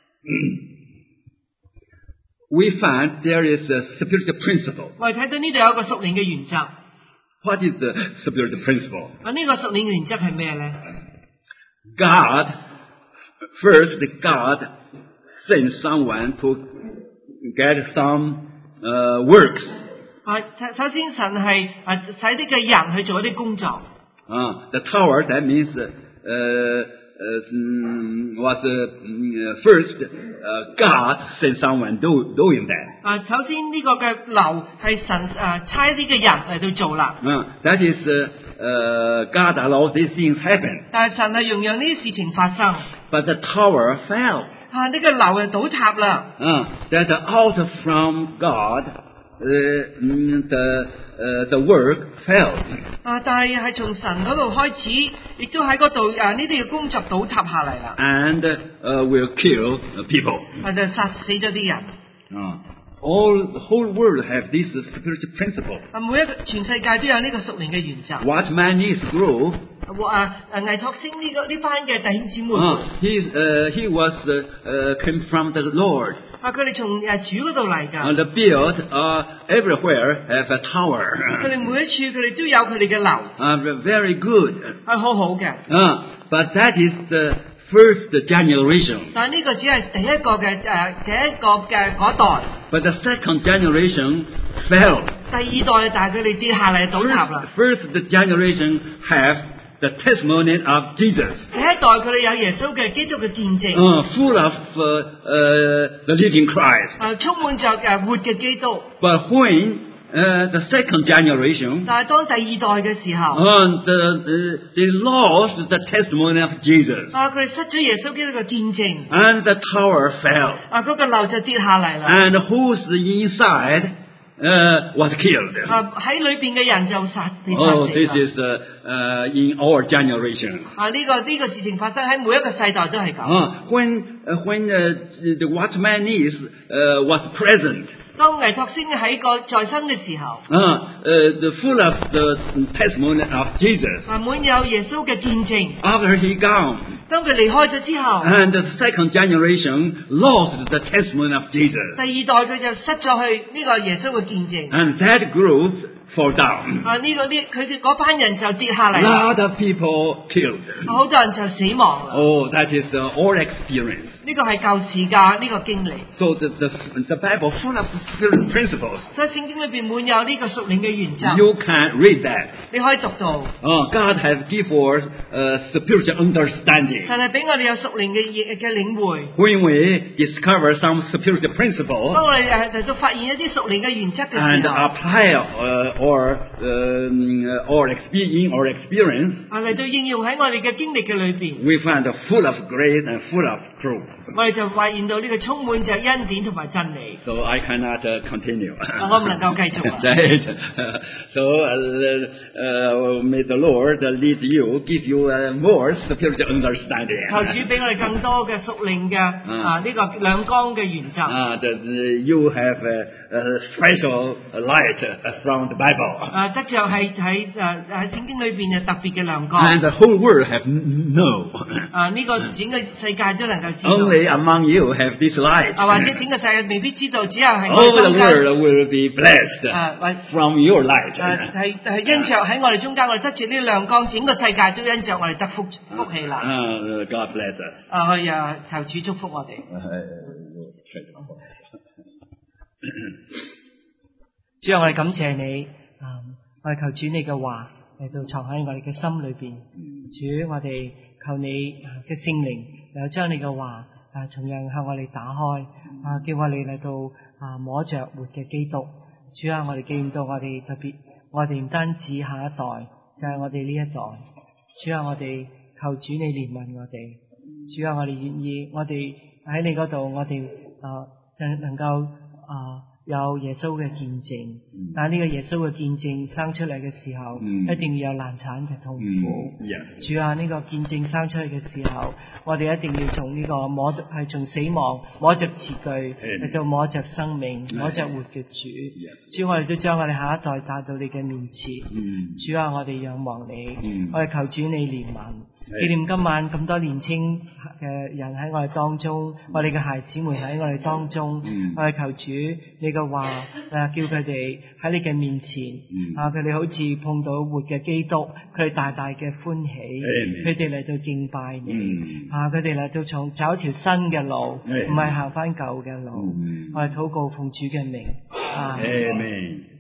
We find there is a spiritual principle. 我哋睇到呢度有一個屬靈嘅原則。 What is the spiritual principle? 啊，呢個屬靈嘅原則係咩咧 God, first God sent someone to get some uh, works. 啊，首先神係啊使啲嘅人去做一啲工作。 Uh, the tower, that means uh, uh, um, was uh, first uh, God sent someone do, doing that. 啊，首先呢個嘅樓係神誒差啲嘅人嚟到做啦。 Uh, that is uh, uh, God allowed these things happen. 但係神係容讓呢啲事情發生。 But the tower fell. 啊，呢個樓就倒塌啦。 Uh, that out from God, uh, the uh, the work fell. 啊，但係係從神嗰度開始，亦都喺嗰度誒呢啲嘅工作倒塌下嚟啦。 And uh, will kill people. 啊，就殺死咗啲人。 Uh, all the whole world have this spiritual principle. 啊，每一個全世界都有呢個屬靈嘅原則。 What man is grow. 啊誒倪拓星呢個呢班嘅弟兄姊妹。 Uh, he uh, he was uh, uh, came from the Lord. 啊，佢哋從誒主嗰度嚟㗎。 And the build uh, everywhere have a tower. 佢哋每一處佢哋都有佢哋嘅樓。 Uh, very good. 係好好嘅。 Uh, but that is the first generation. 但係呢個只係第一個嘅誒第一個嘅嗰代。 But the second generation fell. 第二代，但係佢哋跌下嚟倒塌啦。 First, the generation have the testimony of Jesus. 第一代佢哋有耶穌嘅基督嘅見證。 Uh, full of uh, uh, the living Christ. 啊，充滿着誒活嘅基督。 But when uh, the second generation, 但係當第二代嘅時候， uh, the, uh, they lost the testimony of Jesus. 啊，佢哋失咗耶穌基督嘅見證。 And the tower fell. 啊，嗰個樓就跌下嚟啦。 And who's inside uh, was killed. 啊，喺裏邊嘅人就殺被殺 Oh, 死 this 啦。 is uh, uh, in our generations. 啊，呢個呢個事情發生喺每一個世代都係咁。 Uh, when uh, when uh, the watchman is uh, was present, 當倪拓星喺個在生嘅時候， uh, uh, the full of the testimony of Jesus. 啊滿有耶穌嘅見證。 After he gone, 當佢離開咗之後， and the second generation lost the testimony of Jesus, 第二代佢就失咗去呢個耶穌嘅見證。 and that group fall down. 啊，呢個呢佢哋嗰班人就跌下嚟 A 啦， lot of people killed. 好多人就死亡啦。 Oh, that is uh, our experience. 呢個係舊時㗎呢個經歷。 So the, the, the Bible full of spiritual principles. 所以聖經裏邊滿有呢個屬靈嘅原則， You can read that. 你可以讀到。 Oh, God has given us uh, spiritual understanding. 神係俾我哋有屬靈嘅嘅領會。 When we discover some spiritual principle 當我哋誒嚟到發現一啲屬靈嘅原則嘅 and 時候， apply uh, or um, or experience or experience, 啊嚟到應用喺我哋嘅經歷嘅裏邊， we find a full of grace and full of truth. 我哋就發現到呢個充滿着恩典同埋真理。 So I cannot uh, continue. 啊我唔能夠繼續啊。 Right. So uh, uh, may the Lord lead you, give you uh, more spiritual understanding. 求主俾我哋更多嘅屬靈嘅啊呢個兩光嘅原則。 Uh, that uh, you have a, a special light from the Bible. 啊，得着係喺誒喺聖經裏邊有特別嘅亮光。 And the whole world have no. 啊，呢個整個世界都能夠知道。 Only among you have this light. 啊，或者整個世界未必知道，只有係我 All 哋 the 中間。 world will be blessed 啊，或 from your light. 誒係係因着喺我哋中間，我哋得住呢亮光，整個世界都因着我哋得福福氣啦。 Uh, God bless us. 啊，去啊求主祝福我哋。 Uh, 主啊，我哋感謝你，啊，我哋求主你嘅話嚟到藏喺我哋嘅心裏邊。主，我哋求你嘅聖靈，又將你嘅話啊，同樣向我哋打開，啊，叫我哋嚟到啊摸着活嘅基督。主啊，我哋見到我哋特別，我哋唔單止下一代，就係、是、我哋呢一代。主啊，我哋求主你憐憫我哋。主啊，我哋願意，我哋喺你嗰度，我哋啊就能夠啊有耶穌嘅見證。嗯、但係呢個耶穌嘅見證生出嚟嘅時候，嗯、一定要有難產嘅痛苦。嗯 yeah. 主啊，呢、這個見證生出嚟嘅時候，我哋一定要從呢、這個摸係從死亡摸着詞句嚟到摸着生命，摸着活嘅主。Yeah. 主，我哋都將我哋下一代帶到你嘅面前。嗯、主啊，我哋仰望你，嗯、我哋求主你憐憫。紀念今晚咁多年青嘅人喺我哋當中，我哋嘅孩子們喺我哋當中，嗯、我哋求主你嘅話啊，叫佢哋喺你嘅面前，嗯、啊，佢哋好似碰到活嘅基督，佢哋大大嘅歡喜，佢哋嚟到敬拜你，嗯、啊，佢哋嚟到從走一條新嘅路，唔係行翻舊嘅路，嗯、我哋禱告奉主嘅名，啊。Amen